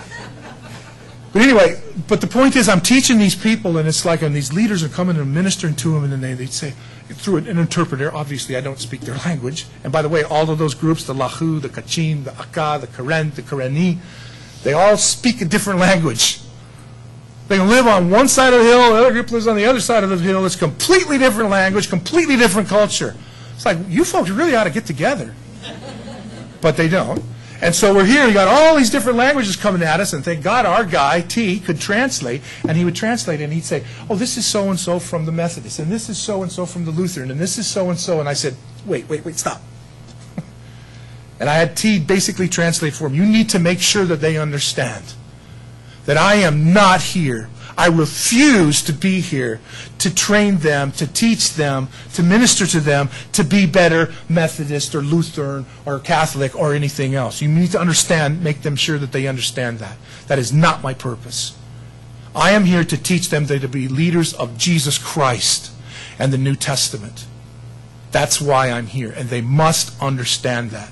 But anyway, but the point is I'm teaching these people, and it's like, and these leaders are coming and ministering to them, and then they'd say, through an interpreter, obviously I don't speak their language. And by the way, all of those groups, the Lahu, the Kachin, the Aka, the Karen, the Kareni, they all speak a different language. They live on one side of the hill, the other group lives on the other side of the hill. It's completely different language, completely different culture. It's like, you folks really ought to get together. But they don't. And so we're here, you got all these different languages coming at us, and thank God our guy, T, could translate, and he would translate it, and he'd say, oh, this is so-and-so from the Methodist, and this is so-and-so from the Lutheran, and this is so-and-so, and I said, wait, stop. And I had T basically translate for him. You need to make sure that they understand that I am not here. I refuse to be here to train them, to teach them, to minister to them, to be better Methodist or Lutheran or Catholic or anything else. You need to understand, make them sure that they understand that. That is not my purpose. I am here to teach them to be leaders of Jesus Christ and the New Testament. That's why I'm here, and they must understand that.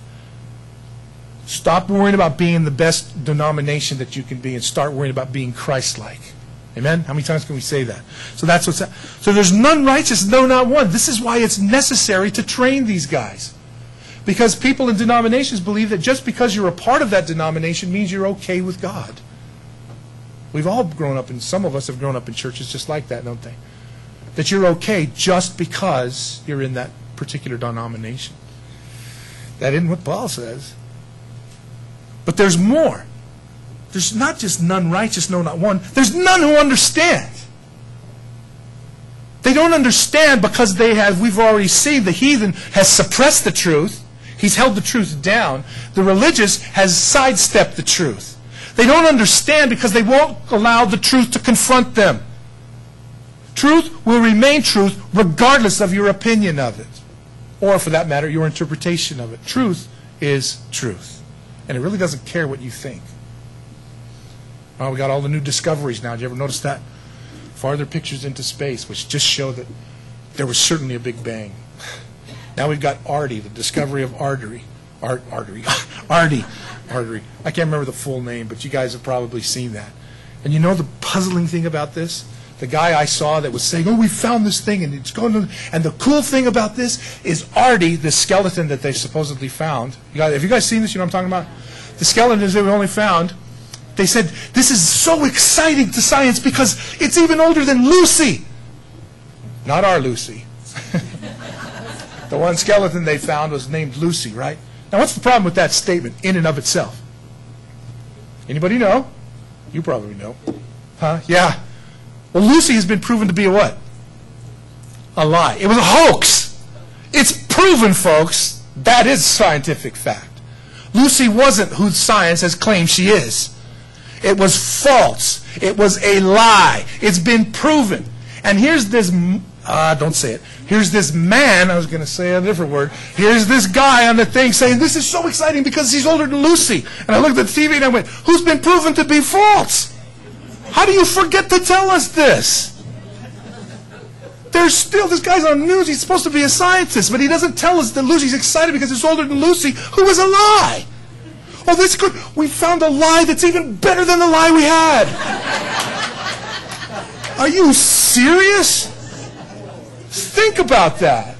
Stop worrying about being the best denomination that you can be and start worrying about being Christ-like. Amen? How many times can we say that? So that's what's so there's none righteous, no, not one. This is why it's necessary to train these guys. Because people in denominations believe that just because you're a part of that denomination means you're okay with God. We've all grown up, and some of us have grown up in churches just like that, don't they? That you're okay just because you're in that particular denomination. That isn't what Paul says. But there's more. There's not just none righteous, no, not one. There's none who understand. They don't understand because we've already seen the heathen has suppressed the truth. He's held the truth down. The religious has sidestepped the truth. They don't understand because they won't allow the truth to confront them. Truth will remain truth regardless of your opinion of it. Or, for that matter, your interpretation of it. Truth is truth. And it really doesn't care what you think. We got all the new discoveries now. Did you ever notice that? Farther pictures into space, which just show that there was certainly a Big Bang. Now we've got ARDI, the discovery of artery. Artery. I can't remember the full name, but you guys have probably seen that. And you know the puzzling thing about this? The guy I saw that was saying, oh, we found this thing, and it's going to... And the cool thing about this is ARDI, the skeleton that they supposedly found. Have you guys seen this? You know what I'm talking about? The skeletons that we only found, they said, this is so exciting to science because it's even older than Lucy. Not our Lucy. The one skeleton they found was named Lucy, right? Now, what's the problem with that statement in and of itself? Anybody know? You probably know. Huh? Yeah. Well, Lucy has been proven to be a what? A lie. It was a hoax. It's proven, folks. That is scientific fact. Lucy wasn't who science has claimed she is. It was false. It was a lie. It's been proven. And here's this, don't say it. Here's this man, I was going to say a different word. Here's this guy on the thing saying, this is so exciting because he's older than Lucy. And I looked at the TV and I went, who's been proven to be false? How do you forget to tell us this? There's still, this guy's on the news, he's supposed to be a scientist, but he doesn't tell us that Lucy's excited because he's older than Lucy, who was a lie. Oh, this good. We found a lie that's even better than the lie we had. Are you serious? Think about that.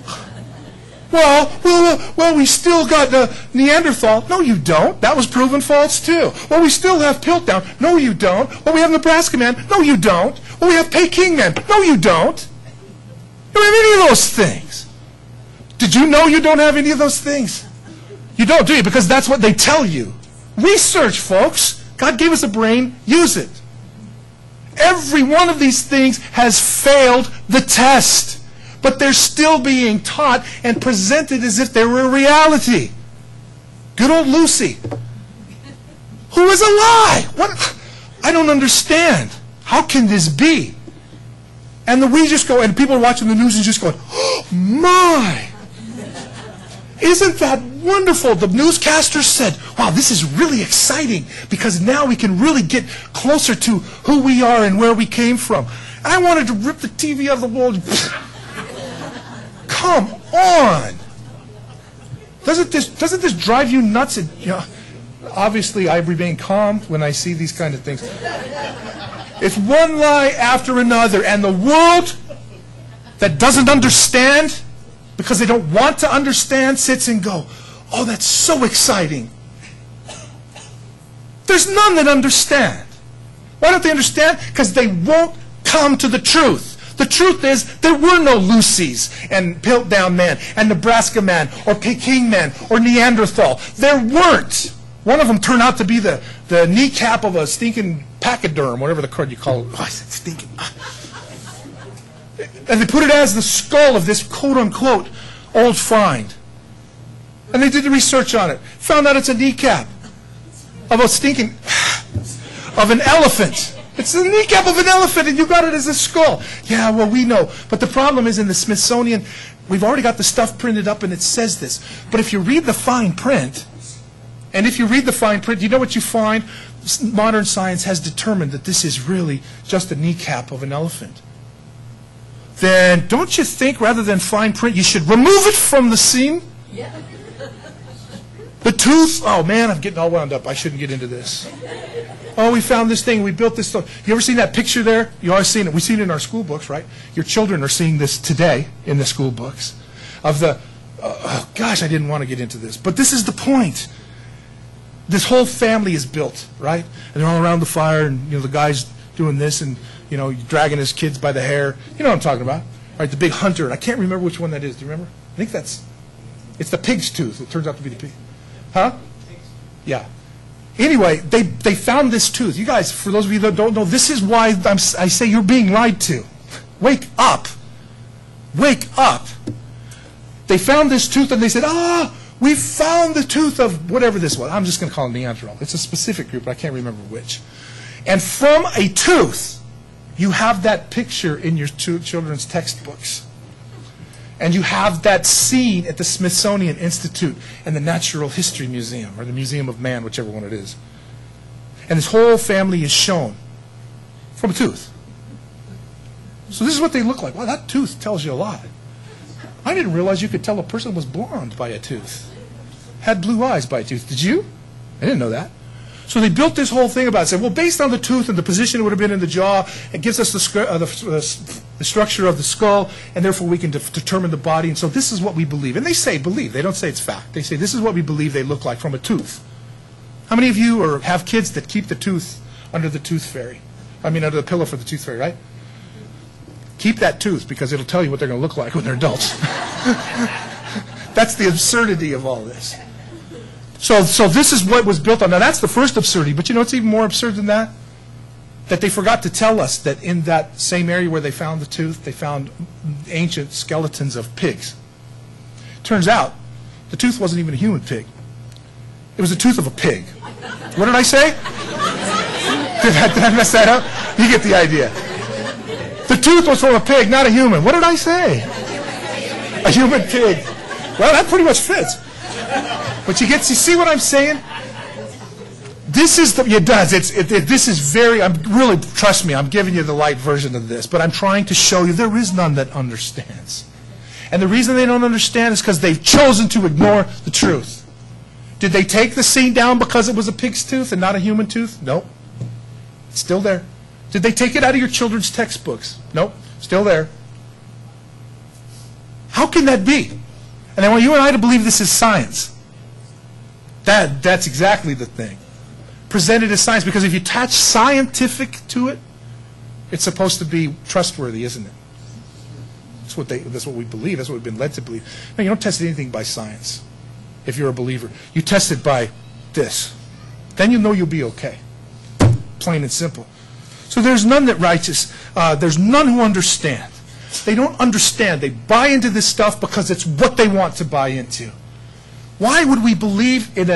Well, we still got the Neanderthal. No, you don't. That was proven false, too. Well, we still have Piltdown. No, you don't. Well, we have Nebraska Man. No, you don't. Well, we have Peking Man. No, you don't. You don't have any of those things. Did you know you don't have any of those things? You don't, do you? Because that's what they tell you. Research, folks. God gave us a brain. Use it. Every one of these things has failed the test, but they're still being taught and presented as if they were a reality. Good old Lucy, who is a lie. What? I don't understand. How can this be? And we just go, and people are watching the news and just going, oh, my. Isn't that wonderful? The newscaster said, wow, this is really exciting because now we can really get closer to who we are and where we came from. And I wanted to rip the TV out of the wall. Come on. Doesn't this drive you nuts? And, you know, obviously, I remain calm when I see these kind of things. It's one lie after another, and the world that doesn't understand, because they don't want to understand, sits and go, oh, that's so exciting. There's none that understand. Why don't they understand? Because they won't come to the truth. The truth is there were no Lucys and Piltdown Man and Nebraska Man or Peking Man or Neanderthal. There weren't. One of them turned out to be the kneecap of a stinking pachyderm, whatever the crud you call it. Oh, I said stinking. And they put it as the skull of this quote-unquote old find. And they did the research on it. Found out it's a kneecap of a stinking, of an elephant. It's the kneecap of an elephant, and you got it as a skull. Yeah, well, we know. But the problem is in the Smithsonian, we've already got the stuff printed up, and it says this. But if you read the fine print, you know what you find? Modern science has determined that this is really just a kneecap of an elephant. Then don't you think rather than fine print, you should remove it from the scene? Yeah. The tooth, oh man, I'm getting all wound up. I shouldn't get into this. Oh, we found this thing, we built this stuff. You ever seen that picture there? You always seen it. We've seen it in our school books, right? Your children are seeing this today in the school books. Of the, gosh, I didn't want to get into this. But this is the point. This whole family is built, right? And they're all around the fire, and the guy's doing this, and dragging his kids by the hair. You know what I'm talking about. Right, the big hunter. And I can't remember which one that is. Do you remember? I think it's the pig's tooth. It turns out to be the pig. Huh? Yeah. Anyway, they found this tooth. You guys, for those of you that don't know, this is why I say you're being lied to. Wake up. Wake up. They found this tooth and they said, we found the tooth of whatever this was. I'm just going to call it Neanderthal. It's a specific group, but I can't remember which. And from a tooth, you have that picture in your children's textbooks. And you have that scene at the Smithsonian Institute and the Natural History Museum, or the Museum of Man, whichever one it is. And his whole family is shown from a tooth. So this is what they look like. Wow, that tooth tells you a lot. I didn't realize you could tell a person was blonde by a tooth. Had blue eyes by a tooth. Did you? I didn't know that. So they built this whole thing about it. Said, well, based on the tooth and the position it would have been in the jaw, it gives us the structure of the skull, and therefore we can determine the body. And so this is what we believe. And they say believe. They don't say it's fact. They say this is what we believe they look like from a tooth. How many of you have kids that keep the tooth under the tooth fairy? I mean, under the pillow for the tooth fairy, right? Keep that tooth because it'll tell you what they're going to look like when they're adults. That's the absurdity of all this. So this is what was built on. Now, that's the first absurdity. But you know what's even more absurd than that? That they forgot to tell us that in that same area where they found the tooth, they found ancient skeletons of pigs. Turns out, the tooth wasn't even a human pig. It was the tooth of a pig. What did I say? Did I mess that up? You get the idea. The tooth was from a pig, not a human. What did I say? A human pig. Well, that pretty much fits. But you see what I'm saying? This is it does. This is very, trust me, I'm giving you the light version of this, but I'm trying to show you there is none that understands. And the reason they don't understand is because they've chosen to ignore the truth. Did they take the scene down because it was a pig's tooth and not a human tooth? Nope. It's still there. Did they take it out of your children's textbooks? Nope. Still there. How can that be? And I want you and I to believe this is science. That's exactly the thing. Presented as science, because if you attach scientific to it, it's supposed to be trustworthy, isn't it? That's what we believe. That's what we've been led to believe. No, you don't test anything by science if you're a believer. You test it by this. Then you know you'll be okay. Plain and simple. So there's none that righteous. There's none who understand. They don't understand. They buy into this stuff because it's what they want to buy into. Why would we believe and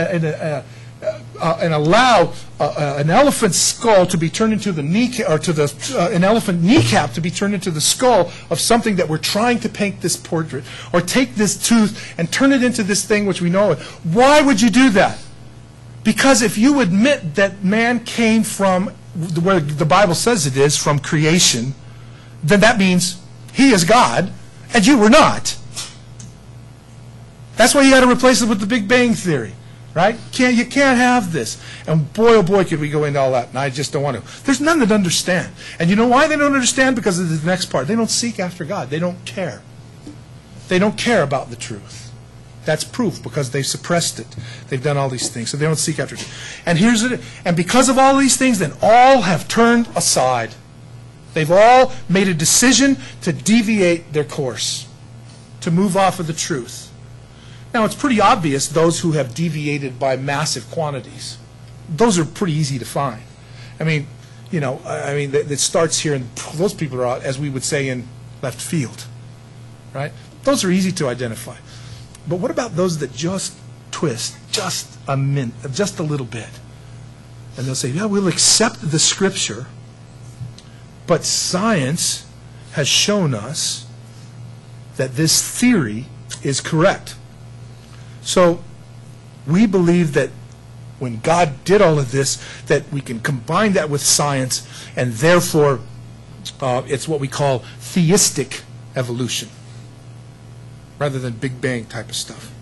allow an elephant's skull to be turned into the kneecap, or an elephant kneecap to be turned into the skull of something that we're trying to paint this portrait, or take this tooth and turn it into this thing which we know? Why would you do that? Because if you admit that man came from where the Bible says it is, from creation, then that means he is God and you were not. That's why you got to replace it with the Big Bang Theory, right? You can't have this. And boy, oh boy, could we go into all that, and I just don't want to. There's none that understand. And you know why they don't understand? Because of the next part. They don't seek after God. They don't care. They don't care about the truth. That's proof, because they've suppressed it. They've done all these things, so they don't seek after it. And here's it. And because of all these things, then all have turned aside. They've all made a decision to deviate their course, to move off of the truth. Now, it's pretty obvious those who have deviated by massive quantities. Those are pretty easy to find. I mean, it starts here, and those people are out, as we would say, in left field, right? Those are easy to identify. But what about those that just twist, just a little bit? And they'll say, yeah, we'll accept the Scripture, but science has shown us that this theory is correct. So we believe that when God did all of this, that we can combine that with science, and therefore it's what we call theistic evolution, rather than Big Bang type of stuff.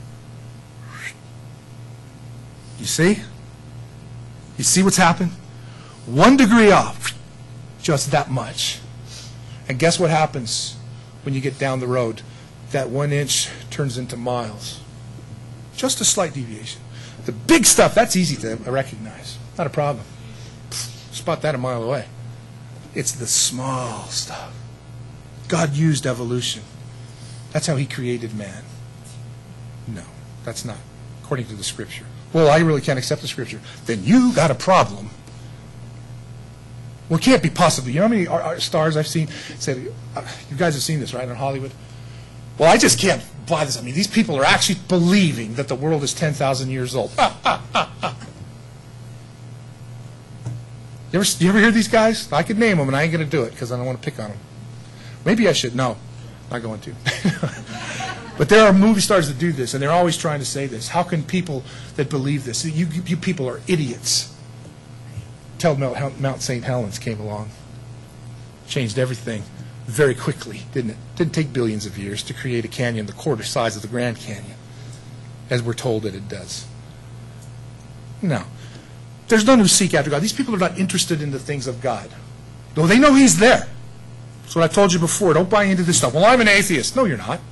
You see? You see what's happened? 1 degree off, just that much. And guess what happens when you get down the road? That 1 inch turns into miles. Just a slight deviation. The big stuff, that's easy to recognize. Not a problem. Spot that a mile away. It's the small stuff. God used evolution. That's how he created man. No, that's not, according to the Scripture. Well, I really can't accept the Scripture. Then you got a problem. Well, it can't be possible. You know how many stars I've seen? Said, you guys have seen this, right, in Hollywood? Well, I just can't buy this. I mean, these people are actually believing that the world is 10,000 years old. You ever hear these guys? I could name them, and I ain't going to do it because I don't want to pick on them. Maybe I should. No, not going to. But there are movie stars that do this, and they're always trying to say this. How can people that believe this? You people are idiots. until Mount St. Helens came along. Changed everything very quickly, didn't it? Didn't take billions of years to create a canyon the quarter size of the Grand Canyon, as we're told that it does. No. There's none who seek after God. These people are not interested in the things of God, though they know He's there. That's what I told you before. Don't buy into this stuff. Well, I'm an atheist. No, you're not.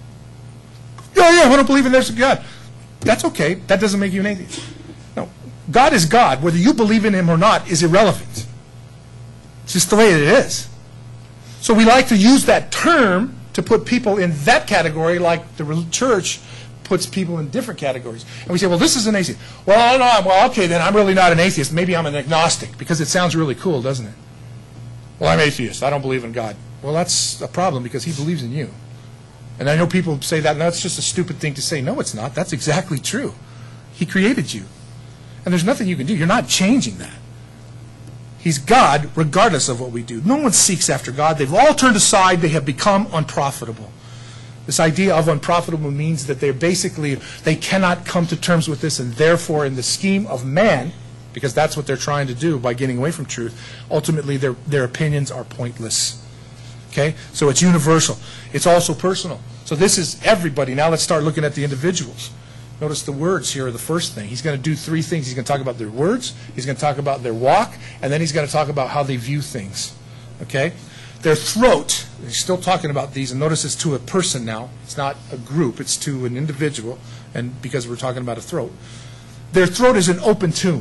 Yeah, I don't believe in there's a God. That's okay. That doesn't make you an atheist. No. God is God. Whether you believe in Him or not is irrelevant. It's just the way it is. So we like to use that term to put people in that category, like the church puts people in different categories. And we say, well, this is an atheist. Well, no, well, okay, then I'm really not an atheist. Maybe I'm an agnostic, because it sounds really cool, doesn't it? Well, I'm atheist. I don't believe in God. Well, that's a problem, because He believes in you. And I know people say that, and that's just a stupid thing to say. No, it's not. That's exactly true. He created you. And there's nothing you can do. You're not changing that. He's God regardless of what we do. No one seeks after God. They've all turned aside. They have become unprofitable. This idea of unprofitable means that they cannot come to terms with this, and therefore in the scheme of man, because that's what they're trying to do by getting away from truth, ultimately their opinions are pointless. Okay? So it's universal. It's also personal. So this is everybody. Now let's start looking at the individuals. Notice the words here are the first thing. He's going to do three things. He's going to talk about their words, he's going to talk about their walk, and then he's going to talk about how they view things. Okay? Their throat, he's still talking about these, and notice it's to a person now. It's not a group, it's to an individual, and because we're talking about a throat. Their throat is an open tomb.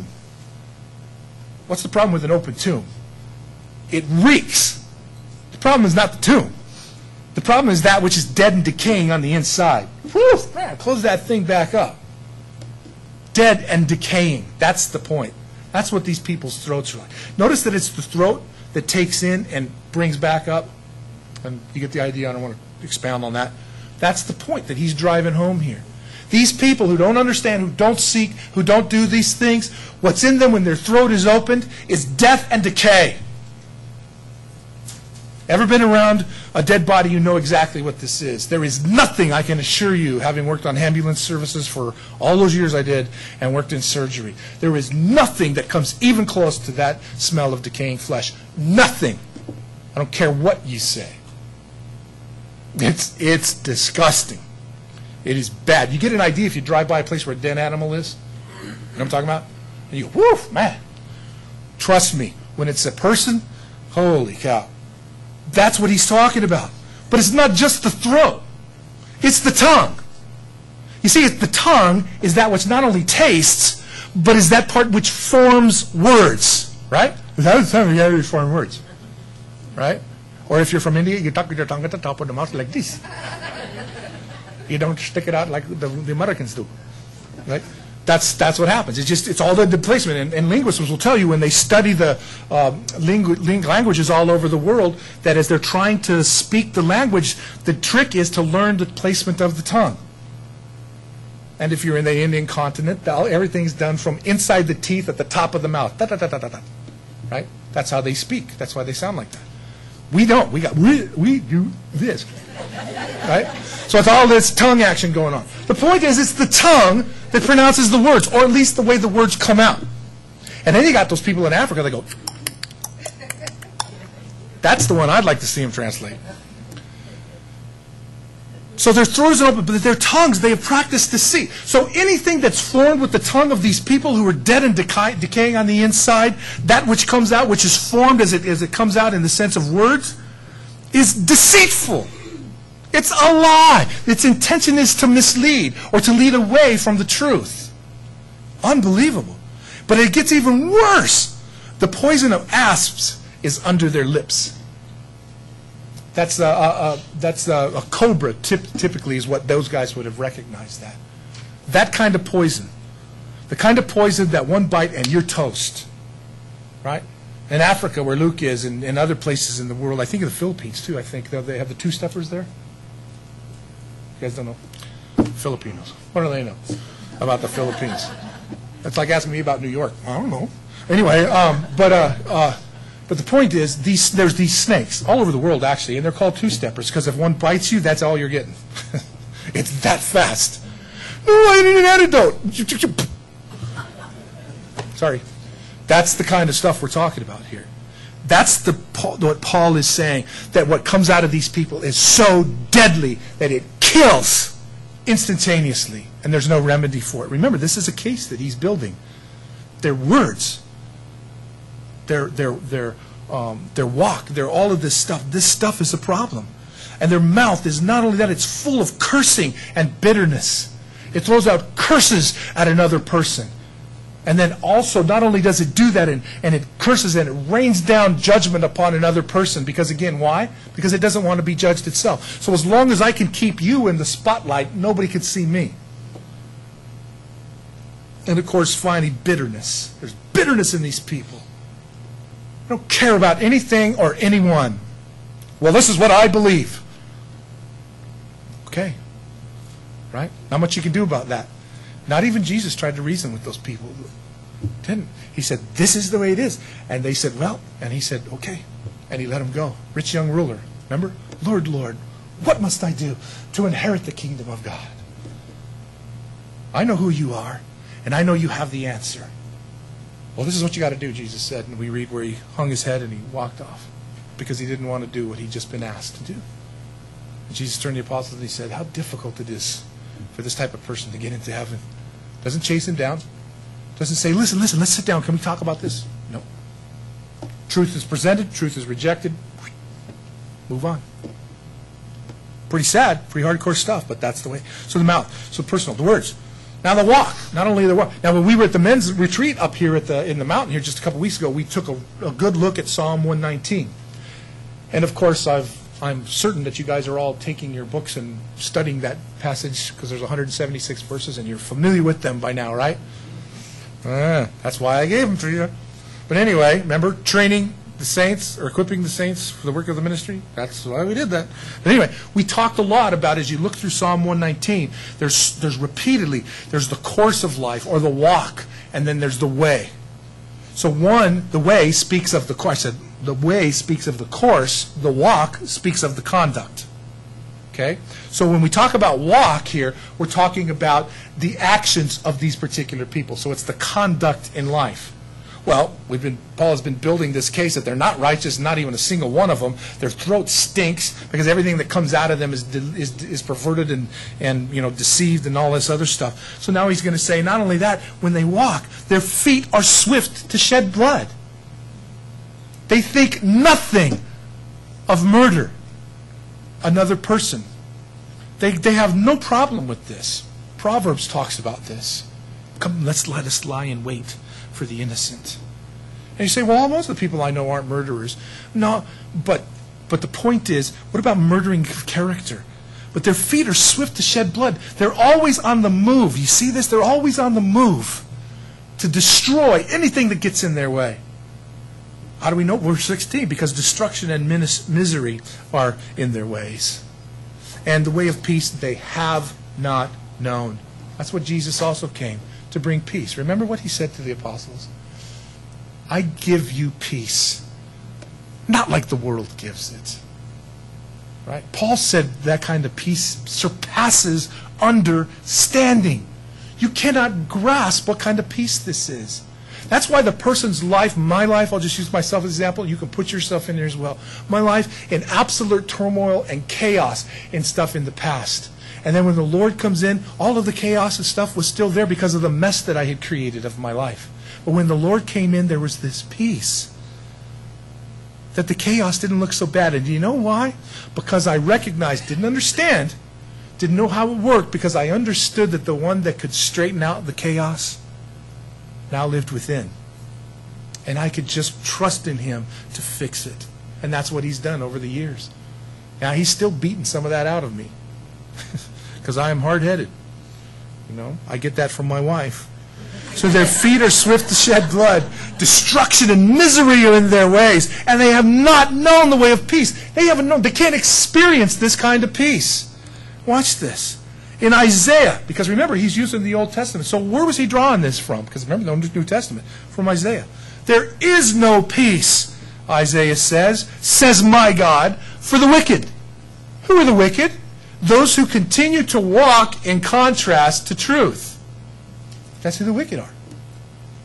What's the problem with an open tomb? It reeks. The problem is not the tomb. The problem is that which is dead and decaying on the inside. Whew, man, close that thing back up. Dead and decaying. That's the point. That's what these people's throats are like. Notice that it's the throat that takes in and brings back up. And you get the idea. I don't want to expound on that. That's the point that he's driving home here. These people who don't understand, who don't seek, who don't do these things, what's in them when their throat is opened is death and decay. Ever been around a dead body, you know exactly what this is. There is nothing, I can assure you, having worked on ambulance services for all those years I did and worked in surgery, there is nothing that comes even close to that smell of decaying flesh. Nothing. I don't care what you say. It's disgusting. It is bad. You get an idea if you drive by a place where a dead animal is? You know what I'm talking about? And you go, woof, man. Trust me, when it's a person, holy cow. That's what he's talking about. But it's not just the throat. It's the tongue. You see, the tongue is that which not only tastes, but is that part which forms words. Right? That is something you form words. Right? Or if you're from India, you talk with your tongue at the top of the mouth like this. You don't stick it out like the Americans do. Right? That's what happens. It's all the placement. And linguists will tell you when they study the languages all over the world that as they're trying to speak the language, the trick is to learn the placement of the tongue. And if you're in the Indian continent, everything's done from inside the teeth at the top of the mouth. Da, da, da, da, da, da. Right? That's how they speak. That's why they sound like that. We don't. We do this. Right? So it's all this tongue action going on. The point is, it's the tongue that pronounces the words, or at least the way the words come out. And then you got those people in Africa that go, that's the one I'd like to see them translate. So their throats are open, but their tongues, they have practiced to see. So anything that's formed with the tongue of these people who are dead and decaying on the inside, that which comes out, which is formed as it comes out in the sense of words, is deceitful. It's a lie. Its intention is to mislead or to lead away from the truth. Unbelievable. But it gets even worse. The poison of asps is under their lips. That's a cobra typically is what those guys would have recognized that. That kind of poison. The kind of poison that one bite and you're toast. Right? In Africa where Luke is and other places in the world, I think in the Philippines too, I think they have the two-steppers there. You guys don't know? Filipinos. What do they know about the Philippines? That's like asking me about New York. I don't know. Anyway, but the point is, there's these snakes all over the world, actually, and they're called two-steppers because if one bites you, that's all you're getting. It's that fast. No, I need an antidote. Sorry. That's the kind of stuff we're talking about here. That's what Paul is saying, that what comes out of these people is so deadly that it kills instantaneously, and there's no remedy for it. Remember, this is a case that he's building. Their words, their walk, their all of this stuff. This stuff is a problem. And their mouth is not only that, it's full of cursing and bitterness. It throws out curses at another person. And then also, not only does it do that, and it curses and it rains down judgment upon another person. Because again, why? Because it doesn't want to be judged itself. So as long as I can keep you in the spotlight, nobody can see me. And of course, finally, bitterness. There's bitterness in these people. They don't care about anything or anyone. Well, this is what I believe. Okay. Right? Not much you can do about that. Not even Jesus tried to reason with those people. Didn't. He said, this is the way it is. And they said, well, and he said, okay. And he let them go. Rich young ruler. Remember? Lord, Lord, what must I do to inherit the kingdom of God? I know who you are, and I know you have the answer. Well, this is what you got to do, Jesus said. And we read where he hung his head and he walked off because he didn't want to do what he'd just been asked to do. And Jesus turned to the apostles and he said, how difficult it is for this type of person to get into heaven. Doesn't chase him down. Doesn't say, listen, let's sit down. Can we talk about this? No. Truth is presented. Truth is rejected. Move on. Pretty sad. Pretty hardcore stuff, but that's the way. So the mouth. So personal. The words. Now the walk. Not only the walk. Now when we were at the men's retreat up here in the mountain here just a couple weeks ago, we took a good look at Psalm 119. And of course I'm certain that you guys are all taking your books and studying that passage because there's 176 verses and you're familiar with them by now, right? That's why I gave them to you. But anyway, remember training the saints or equipping the saints for the work of the ministry? That's why we did that. But anyway, we talked a lot about, as you look through Psalm 119, there's repeatedly, there's the course of life or the walk, and then there's the way. So the way speaks of the course. I said, the way speaks of the course. The walk speaks of the conduct. Okay? So when we talk about walk here, we're talking about the actions of these particular people. So it's the conduct in life. Well, Paul has been building this case that they're not righteous, not even a single one of them. Their throat stinks because everything that comes out of them is perverted and deceived and all this other stuff. So now he's going to say, not only that, when they walk, their feet are swift to shed blood. They think nothing of murder another person. They have no problem with this. Proverbs talks about this. Come, let us lie in wait for the innocent. And you say, well, most of the people I know aren't murderers. No, but the point is, what about murdering character? But their feet are swift to shed blood. They're always on the move. You see this? They're always on the move to destroy anything that gets in their way. How do we know? Verse 16, because destruction and misery are in their ways. And the way of peace they have not known. That's what Jesus also came, to bring peace. Remember what he said to the apostles? I give you peace, not like the world gives it. Right? Paul said that kind of peace surpasses understanding. You cannot grasp what kind of peace this is. That's why the person's life, my life, I'll just use myself as an example. You can put yourself in there as well. My life in absolute turmoil and chaos and stuff in the past. And then when the Lord comes in, all of the chaos and stuff was still there because of the mess that I had created of my life. But when the Lord came in, there was this peace. That the chaos didn't look so bad. And do you know why? Because I recognized, didn't understand, didn't know how it worked, because I understood that the one that could straighten out the chaos now lived within. And I could just trust in him to fix it. And that's what he's done over the years. Now he's still beating some of that out of me. Because I am hard-headed. I get that from my wife. So their feet are swift to shed blood. Destruction and misery are in their ways. And they have not known the way of peace. They haven't known. They can't experience this kind of peace. Watch this. In Isaiah, because remember, he's using the Old Testament. So where was he drawing this from? Because remember, the New Testament. From Isaiah. There is no peace, Isaiah says my God, for the wicked. Who are the wicked? Those who continue to walk in contrast to truth. That's who the wicked are.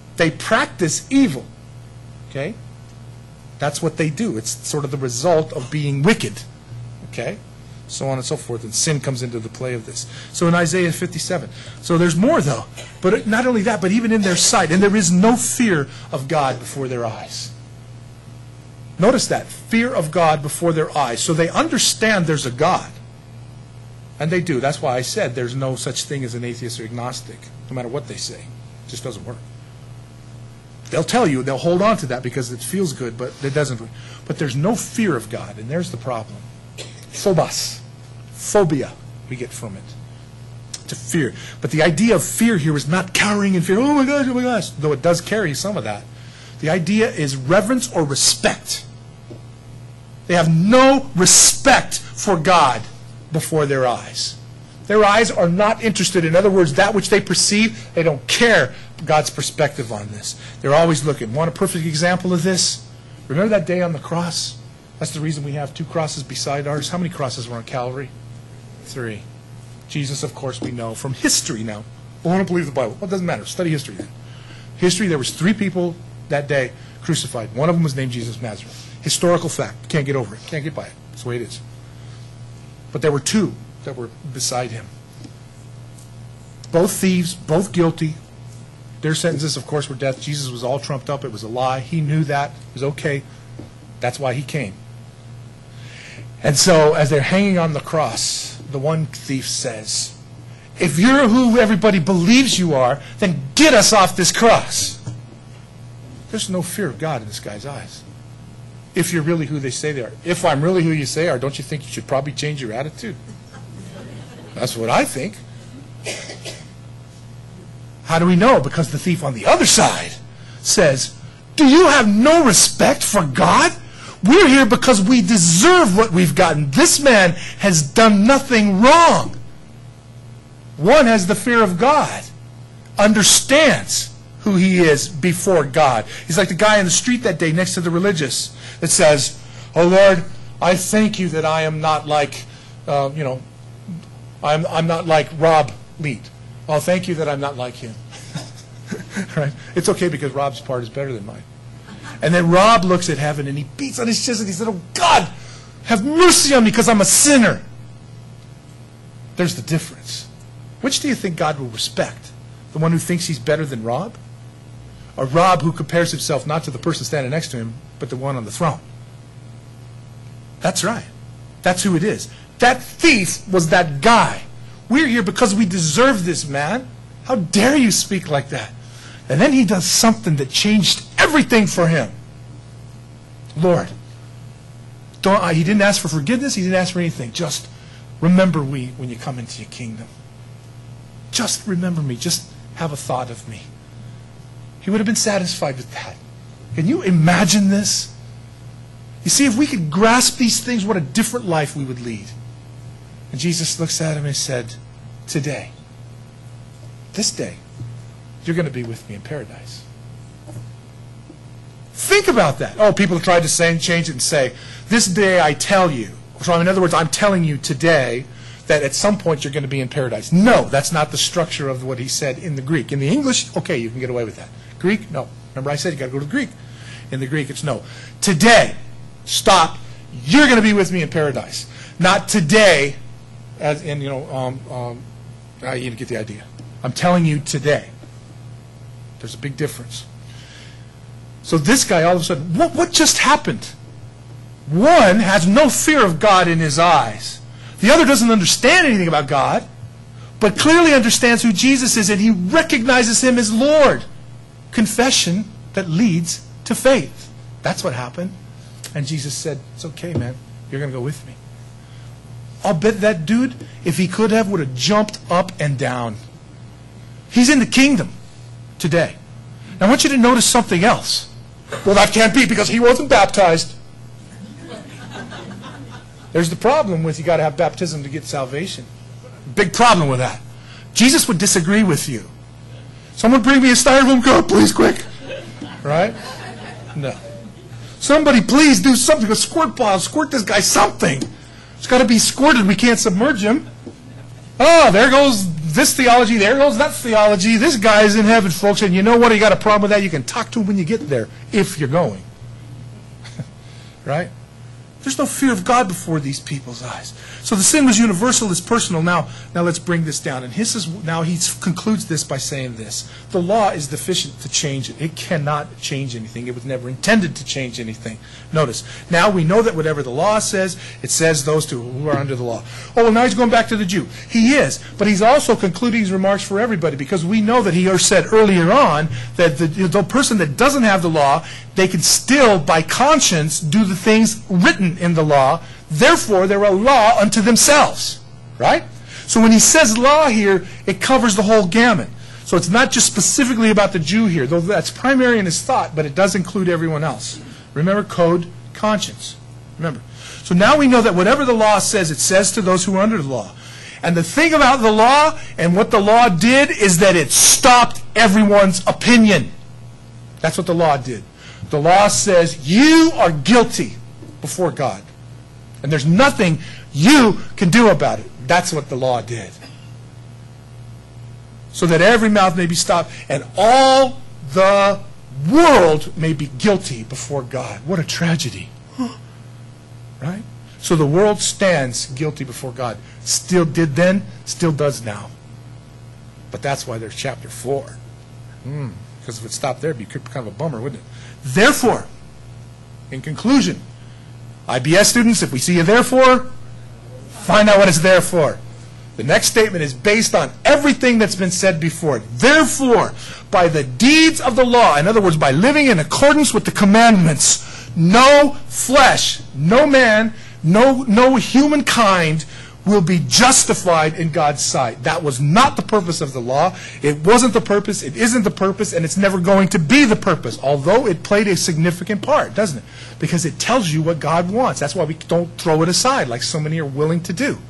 They practice evil. Okay? That's what they do. It's sort of the result of being wicked. Okay? So on and so forth. And sin comes into the play of this. So in Isaiah 57. So there's more, though. But not only that, but even in their sight. And there is no fear of God before their eyes. Notice that. Fear of God before their eyes. So they understand there's a God. And they do. That's why I said there's no such thing as an atheist or agnostic, no matter what they say. It just doesn't work. They'll tell you, they'll hold on to that because it feels good, but it doesn't. But there's no fear of God, and there's the problem. Phobos. Phobia we get from it. To fear. But the idea of fear here is not cowering in fear. Oh my gosh, though it does carry some of that. The idea is reverence or respect. They have no respect for God before their eyes. Their eyes are not interested. In other words, that which they perceive, they don't care God's perspective on this. They're always looking. Want a perfect example of this? Remember that day on the cross? That's the reason we have 2 crosses beside ours. How many crosses were on Calvary? 3. Jesus, of course, we know from history now. Well, I don't believe the Bible. Well, it doesn't matter. Study history then. History, there was 3 people that day crucified. One of them was named Jesus of Nazareth. Historical fact. Can't get over it. Can't get by it. That's the way it is. But there were 2 that were beside him. Both thieves, both guilty. Their sentences, of course, were death. Jesus was all trumped up. It was a lie. He knew that. It was okay. That's why he came. And so, as they're hanging on the cross, the one thief says, if you're who everybody believes you are, then get us off this cross. There's no fear of God in this guy's eyes. If you're really who they say they are. If I'm really who you say are, don't you think you should probably change your attitude? That's what I think. How do we know? Because the thief on the other side says, do you have no respect for God? We're here because we deserve what we've gotten. This man has done nothing wrong. One has the fear of God, understands who he is before God. He's like the guy in the street that day next to the religious that says, oh Lord, I thank you that I am not like, I'm not like Rob Leet. Oh, thank you that I'm not like him. Right? It's okay because Rob's part is better than mine. And then Rob looks at heaven and he beats on his chest and he said, oh God, have mercy on me because I'm a sinner. There's the difference. Which do you think God will respect? The one who thinks he's better than Rob? Or Rob who compares himself not to the person standing next to him, but the one on the throne? That's right. That's who it is. That thief was that guy. We're here because we deserve this, man. How dare you speak like that? And then he does something that changed everything for him. Lord, he didn't ask for forgiveness. He didn't ask for anything. Just remember me when you come into your kingdom. Just remember me. Just have a thought of me. He would have been satisfied with that. Can you imagine this? You see, if we could grasp these things, what a different life we would lead. And Jesus looks at him and said, today, this day, you're going to be with me in paradise. Think about that. Oh, people have tried to change it and say, this day I tell you. So in other words, I'm telling you today that at some point you're going to be in paradise. No, that's not the structure of what he said in the Greek. In the English, okay, you can get away with that. Greek, no. Remember I said you got to go to the Greek. In the Greek, it's no. Today, stop, you're going to be with me in paradise. Not today, as in, you get the idea. I'm telling you today. There's a big difference. So this guy, all of a sudden, what just happened? One has no fear of God in his eyes. The other doesn't understand anything about God, but clearly understands who Jesus is, and he recognizes him as Lord. Confession that leads to faith. That's what happened. And Jesus said, it's okay, man. You're going to go with me. I'll bet that dude, if he could have, would have jumped up and down. He's in the kingdom today. Now I want you to notice something else. Well, that can't be because he wasn't baptized. There's the problem with you got to have baptism to get salvation. Big problem with that. Jesus would disagree with you. Someone bring me a styrofoam cup, please, quick. Right? No. Somebody please do something. A squirt bottle, squirt this guy something. It's got to be squirted. We can't submerge him. Oh, there goes this theology, there goes that theology. This guy's in heaven, folks, and you know what? You got a problem with that? You can talk to him when you get there, if you're going. Right? There's no fear of God before these people's eyes. So the sin was universal, it's personal. Now let's bring this down. And now he concludes this by saying this. The law is deficient to change it. It cannot change anything. It was never intended to change anything. Notice, now we know that whatever the law says, it says those who are under the law. Oh, well, now he's going back to the Jew. He is, but he's also concluding his remarks for everybody, because we know that he said earlier on that the person that doesn't have the law, they can still, by conscience, do the things written in the law. Therefore, they're a law unto themselves. Right? So when he says law here, it covers the whole gamut. So it's not just specifically about the Jew here, though that's primary in his thought, but it does include everyone else. Remember, code, conscience. Remember. So now we know that whatever the law says, it says to those who are under the law. And the thing about the law and what the law did is that it stopped everyone's opinion. That's what the law did. The law says you are guilty before God. And there's nothing you can do about it. That's what the law did. So that every mouth may be stopped and all the world may be guilty before God. What a tragedy. Right? So the world stands guilty before God. Still did then, still does now. But that's why there's chapter 4. Because if it stopped there, it'd be kind of a bummer, wouldn't it? Therefore, in conclusion, IBS students, if we see a therefore, find out what it's there for. The next statement is based on everything that's been said before. Therefore, by the deeds of the law, in other words, by living in accordance with the commandments, no flesh, no man, no humankind will be justified in God's sight. That was not the purpose of the law. It wasn't the purpose, it isn't the purpose, and it's never going to be the purpose, although it played a significant part, doesn't it? Because it tells you what God wants. That's why we don't throw it aside like so many are willing to do.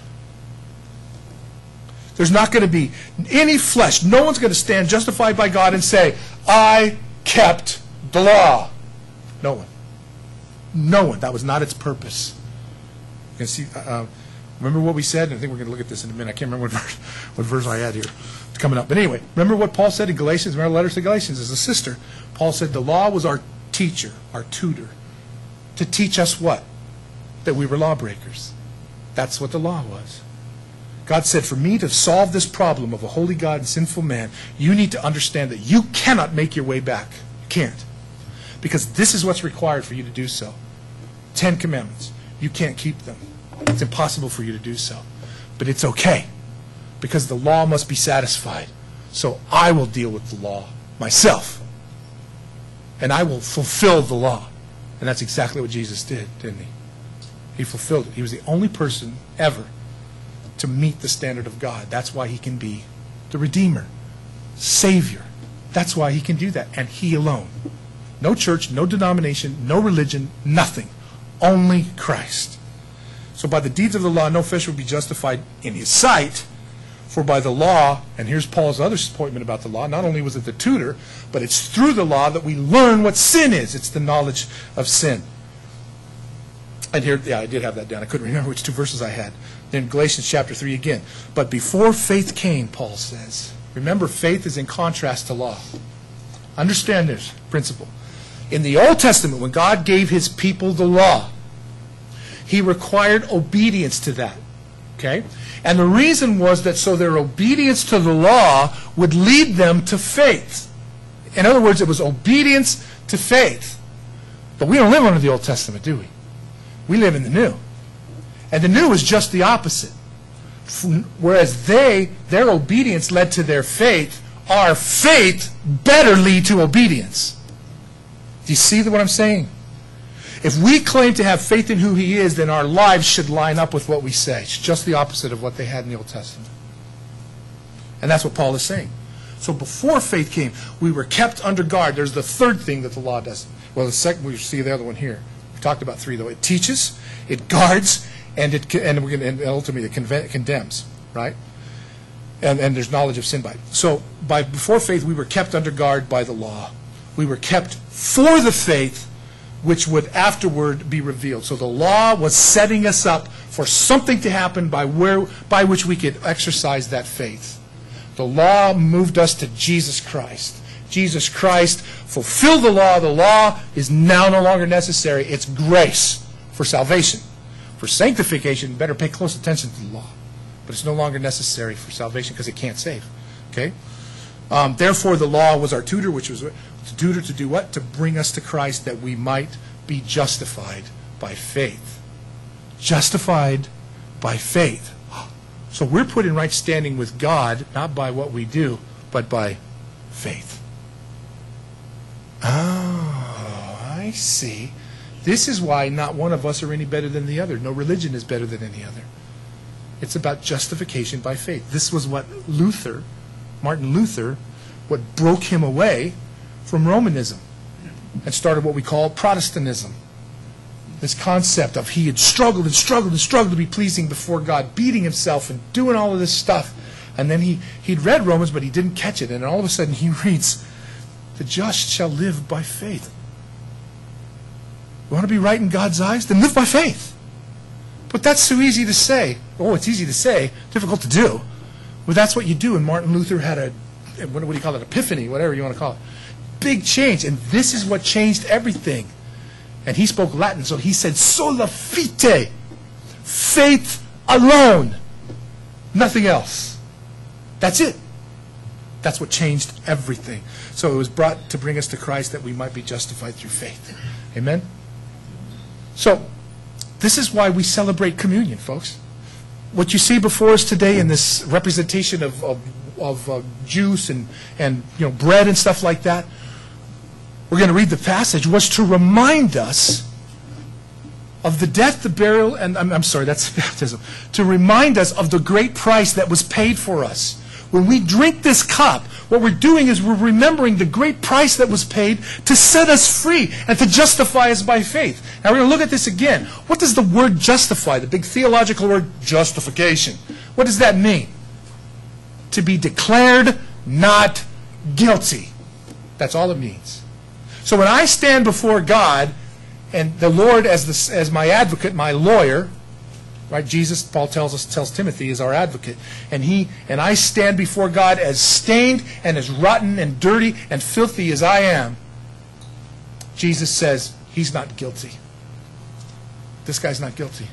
There's not going to be any flesh. No one's going to stand justified by God and say, I kept the law. No one. No one. That was not its purpose. You can see... remember what we said? I think we're going to look at this in a minute. I can't remember what verse I had here. It's coming up. But anyway, remember what Paul said in Galatians? Remember letters to Galatians as a sister. Paul said the law was our teacher, our tutor, to teach us what? That we were lawbreakers. That's what the law was. God said, for me to solve this problem of a holy God and sinful man, you need to understand that you cannot make your way back. You can't. Because this is what's required for you to do so. 10 commandments. You can't keep them. It's impossible for you to do so. But it's okay, because the law must be satisfied. So I will deal with the law myself. And I will fulfill the law. And that's exactly what Jesus did, didn't he? He fulfilled it. He was the only person ever to meet the standard of God. That's why he can be the Redeemer, Savior. That's why he can do that. And he alone. No church, no denomination, no religion, nothing. Only Christ. So by the deeds of the law, no flesh will be justified in his sight. For by the law, and here's Paul's other statement about the law, not only was it the tutor, but it's through the law that we learn what sin is. It's the knowledge of sin. And here, yeah, I did have that down. I couldn't remember which two verses I had. Then Galatians chapter 3 again. But before faith came, Paul says. Remember, faith is in contrast to law. Understand this principle. In the Old Testament, when God gave his people the law, he required obedience to that. Okay? And the reason was that so their obedience to the law would lead them to faith. In other words, it was obedience to faith. But we don't live under the Old Testament, do we? We live in the New. And the New is just the opposite. Whereas their obedience led to their faith, our faith better lead to obedience. Do you see what I'm saying? If we claim to have faith in who he is, then our lives should line up with what we say. It's just the opposite of what they had in the Old Testament. And that's what Paul is saying. So before faith came, we were kept under guard. There's the third thing that the law does. Well, the second, we see the other one here. We talked about three, though. It teaches, it guards, and ultimately it condemns, right? And there's knowledge of sin by it. So before faith, we were kept under guard by the law. We were kept for the faith which would afterward be revealed. So the law was setting us up for for something to happen by which we could exercise that faith. The law moved us to Jesus Christ. Jesus Christ fulfilled the law. The law is now no longer necessary. It's grace for salvation. For sanctification, you better pay close attention to the law. But it's no longer necessary for salvation because it can't save. Okay? Therefore, the law was our tutor, which was to tutor to do what? To bring us to Christ that we might be justified by faith. Justified by faith. So we're put in right standing with God, not by what we do, but by faith. Oh, I see. This is why not one of us are any better than the other. No religion is better than any other. It's about justification by faith. This was what Martin Luther, what broke him away from Romanism and started what we call Protestantism. This concept of he had struggled and struggled and struggled to be pleasing before God, beating himself and doing all of this stuff. And then he'd read Romans, but he didn't catch it. And all of a sudden he reads, the just shall live by faith. You want to be right in God's eyes? Then live by faith. But that's so easy to say. Oh, it's easy to say, difficult to do. Well, that's what you do. And Martin Luther had what do you call it, epiphany, whatever you want to call it. Big change. And this is what changed everything. And he spoke Latin, so he said, sola fide, faith alone, nothing else. That's it. That's what changed everything. So it was brought to bring us to Christ that we might be justified through faith. Amen? So, this is why we celebrate communion, folks. What you see before us today in this representation of juice and bread and stuff like that, we're going to read the passage, was to remind us of the death, the burial, and I'm sorry, that's baptism. To remind us of the great price that was paid for us. When we drink this cup, what we're doing is we're remembering the great price that was paid to set us free and to justify us by faith. Now we're going to look at this again. What does the word justify, the big theological word justification, what does that mean? To be declared not guilty. That's all it means. So when I stand before God and the Lord as my advocate, my lawyer, right? Jesus, Paul tells Timothy, is our advocate, and I stand before God as stained and as rotten and dirty and filthy as I am. Jesus says he's not guilty. This guy's not guilty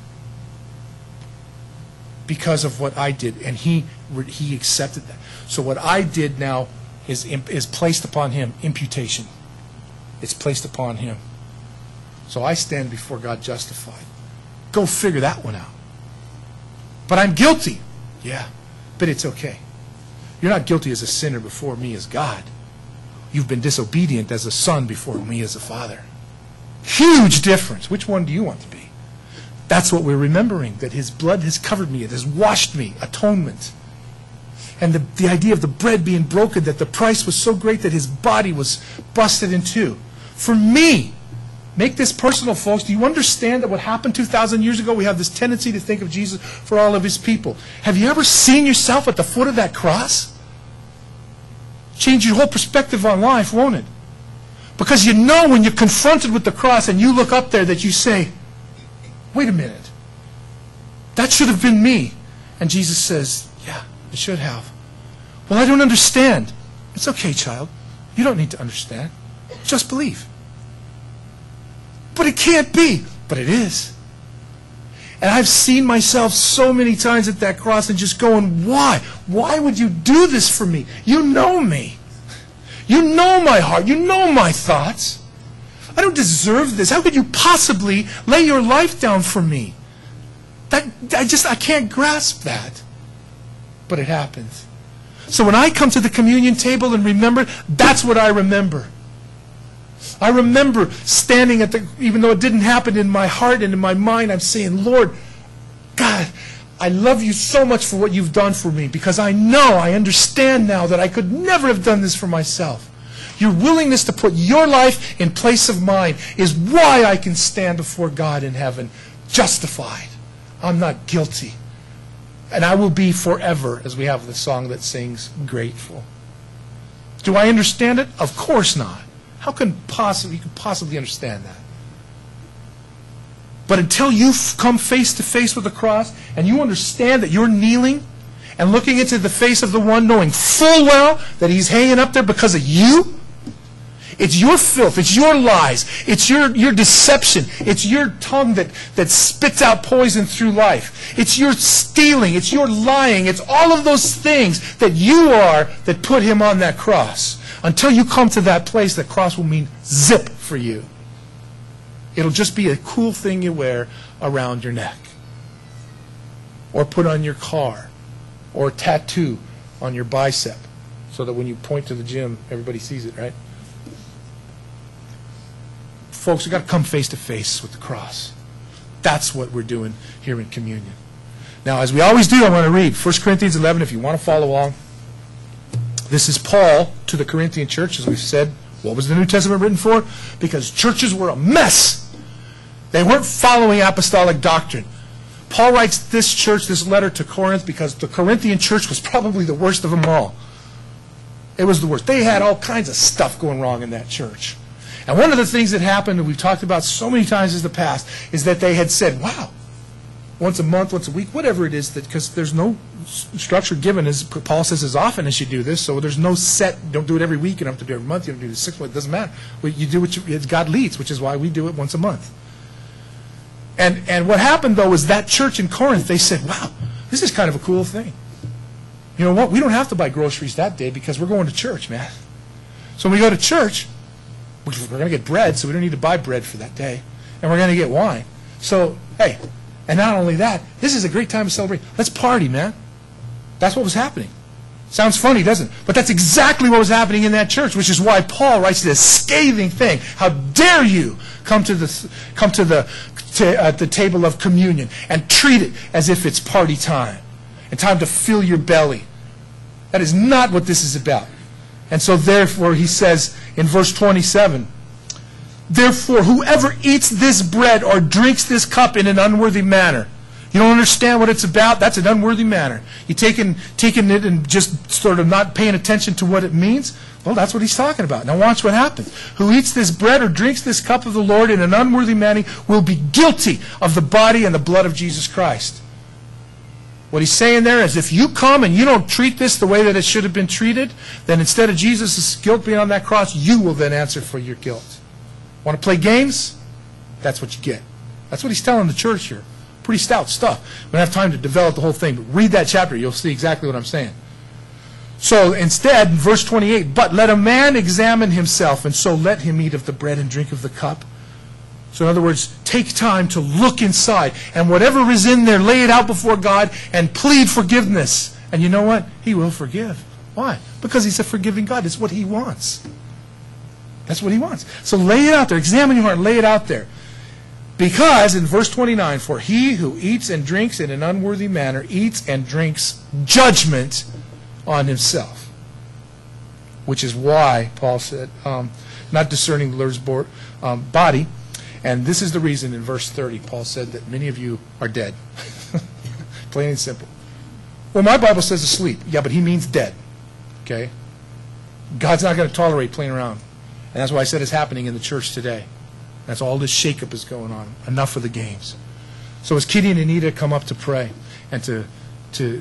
because of what I did, and he accepted that. So what I did now is placed upon him, imputation. It's placed upon him. So I stand before God justified. Go figure that one out. But I'm guilty. Yeah, but it's okay. You're not guilty as a sinner before me as God. You've been disobedient as a son before me as a father. Huge difference. Which one do you want to be? That's what we're remembering, that his blood has covered me. It has washed me. Atonement. And the idea of the bread being broken, that the price was so great that his body was busted in two. For me, make this personal, folks. Do you understand that what happened 2,000 years ago, we have this tendency to think of Jesus for all of his people. Have you ever seen yourself at the foot of that cross? Change your whole perspective on life, won't it? Because you know when you're confronted with the cross and you look up there that you say, wait a minute, that should have been me. And Jesus says, yeah, it should have. Well, I don't understand. It's okay, child. You don't need to understand. Just believe. But it can't be. But it is. And I've seen myself so many times at that cross and just going, why? Why would you do this for me? You know me. You know my heart. You know my thoughts. I don't deserve this. How could you possibly lay your life down for me? I can't grasp that. But it happens. So when I come to the communion table and remember, that's what I remember. I remember standing even though it didn't happen in my heart and in my mind, I'm saying, Lord, God, I love you so much for what you've done for me, because I understand now that I could never have done this for myself. Your willingness to put your life in place of mine is why I can stand before God in heaven justified. I'm not guilty. And I will be forever, as we have the song that sings, grateful. Do I understand it? Of course not. How can you possibly understand that? But until you come face to face with the cross and you understand that you're kneeling and looking into the face of the one, knowing full well that he's hanging up there because of you, it's your filth, it's your lies, it's your deception, it's your tongue that spits out poison through life. It's your stealing, it's your lying, it's all of those things that you are that put him on that cross. Until you come to that place, that cross will mean zip for you. It'll just be a cool thing you wear around your neck, or put on your car, or a tattoo on your bicep, so that when you point to the gym, everybody sees it, right? Folks, we've got to come face to face with the cross. That's what we're doing here in communion. Now, as we always do, I want to read 1 Corinthians 11 if you want to follow along. This is Paul to the Corinthian church, as we've said. What was the New Testament written for? Because churches were a mess. They weren't following apostolic doctrine. Paul writes this church, this letter to Corinth, because the Corinthian church was probably the worst of them all. It was the worst. They had all kinds of stuff going wrong in that church. And one of the things that happened, and we've talked about so many times in the past, is that they had said, wow, once a month, once a week, whatever it is, because there's no structure given, as Paul says, as often as you do this, so there's no set, don't do it every week, you don't have to do it every month, you don't do it 6 months, it doesn't matter. You do what God leads, which is why we do it once a month. And what happened, though, is that church in Corinth, they said, wow, this is kind of a cool thing. You know what? We don't have to buy groceries that day because we're going to church, man. So when we go to church, we're going to get bread, so we don't need to buy bread for that day. And we're going to get wine. So, hey, and not only that, this is a great time to celebrate. Let's party, man. That's what was happening. Sounds funny, doesn't it? But that's exactly what was happening in that church, which is why Paul writes this scathing thing. How dare you come to the table of communion and treat it as if it's party time and time to fill your belly. That is not what this is about. And so therefore, he says in verse 27, therefore, whoever eats this bread or drinks this cup in an unworthy manner. You don't understand what it's about? That's an unworthy manner. You taking it and just sort of not paying attention to what it means? Well, that's what he's talking about. Now watch what happens. Who eats this bread or drinks this cup of the Lord in an unworthy manner will be guilty of the body and the blood of Jesus Christ. What he's saying there is if you come and you don't treat this the way that it should have been treated, then instead of Jesus' guilt being on that cross, you will then answer for your guilt. Want to play games? That's what you get. That's what he's telling the church here. Pretty stout stuff. We don't have time to develop the whole thing, but read that chapter. You'll see exactly what I'm saying. So instead, verse 28, but let a man examine himself, and so let him eat of the bread and drink of the cup. So in other words, take time to look inside, and whatever is in there, lay it out before God and plead forgiveness. And you know what? He will forgive. Why? Because he's a forgiving God. It's what he wants. That's what he wants. So lay it out there. Examine your heart. Lay it out there. Because, in verse 29, for he who eats and drinks in an unworthy manner eats and drinks judgment on himself. Which is why Paul said, not discerning the Lord's body. And this is the reason in verse 30, Paul said that many of you are dead. Plain and simple. Well, my Bible says asleep. Yeah, but he means dead. Okay? God's not going to tolerate playing around. And that's why I said it's happening in the church today. That's all this shakeup is going on. Enough of the games. So as Kitty and Anita come up to pray and to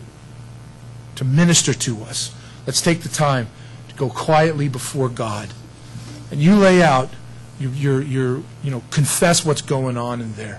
minister to us, let's take the time to go quietly before God. And you lay out, confess what's going on in there.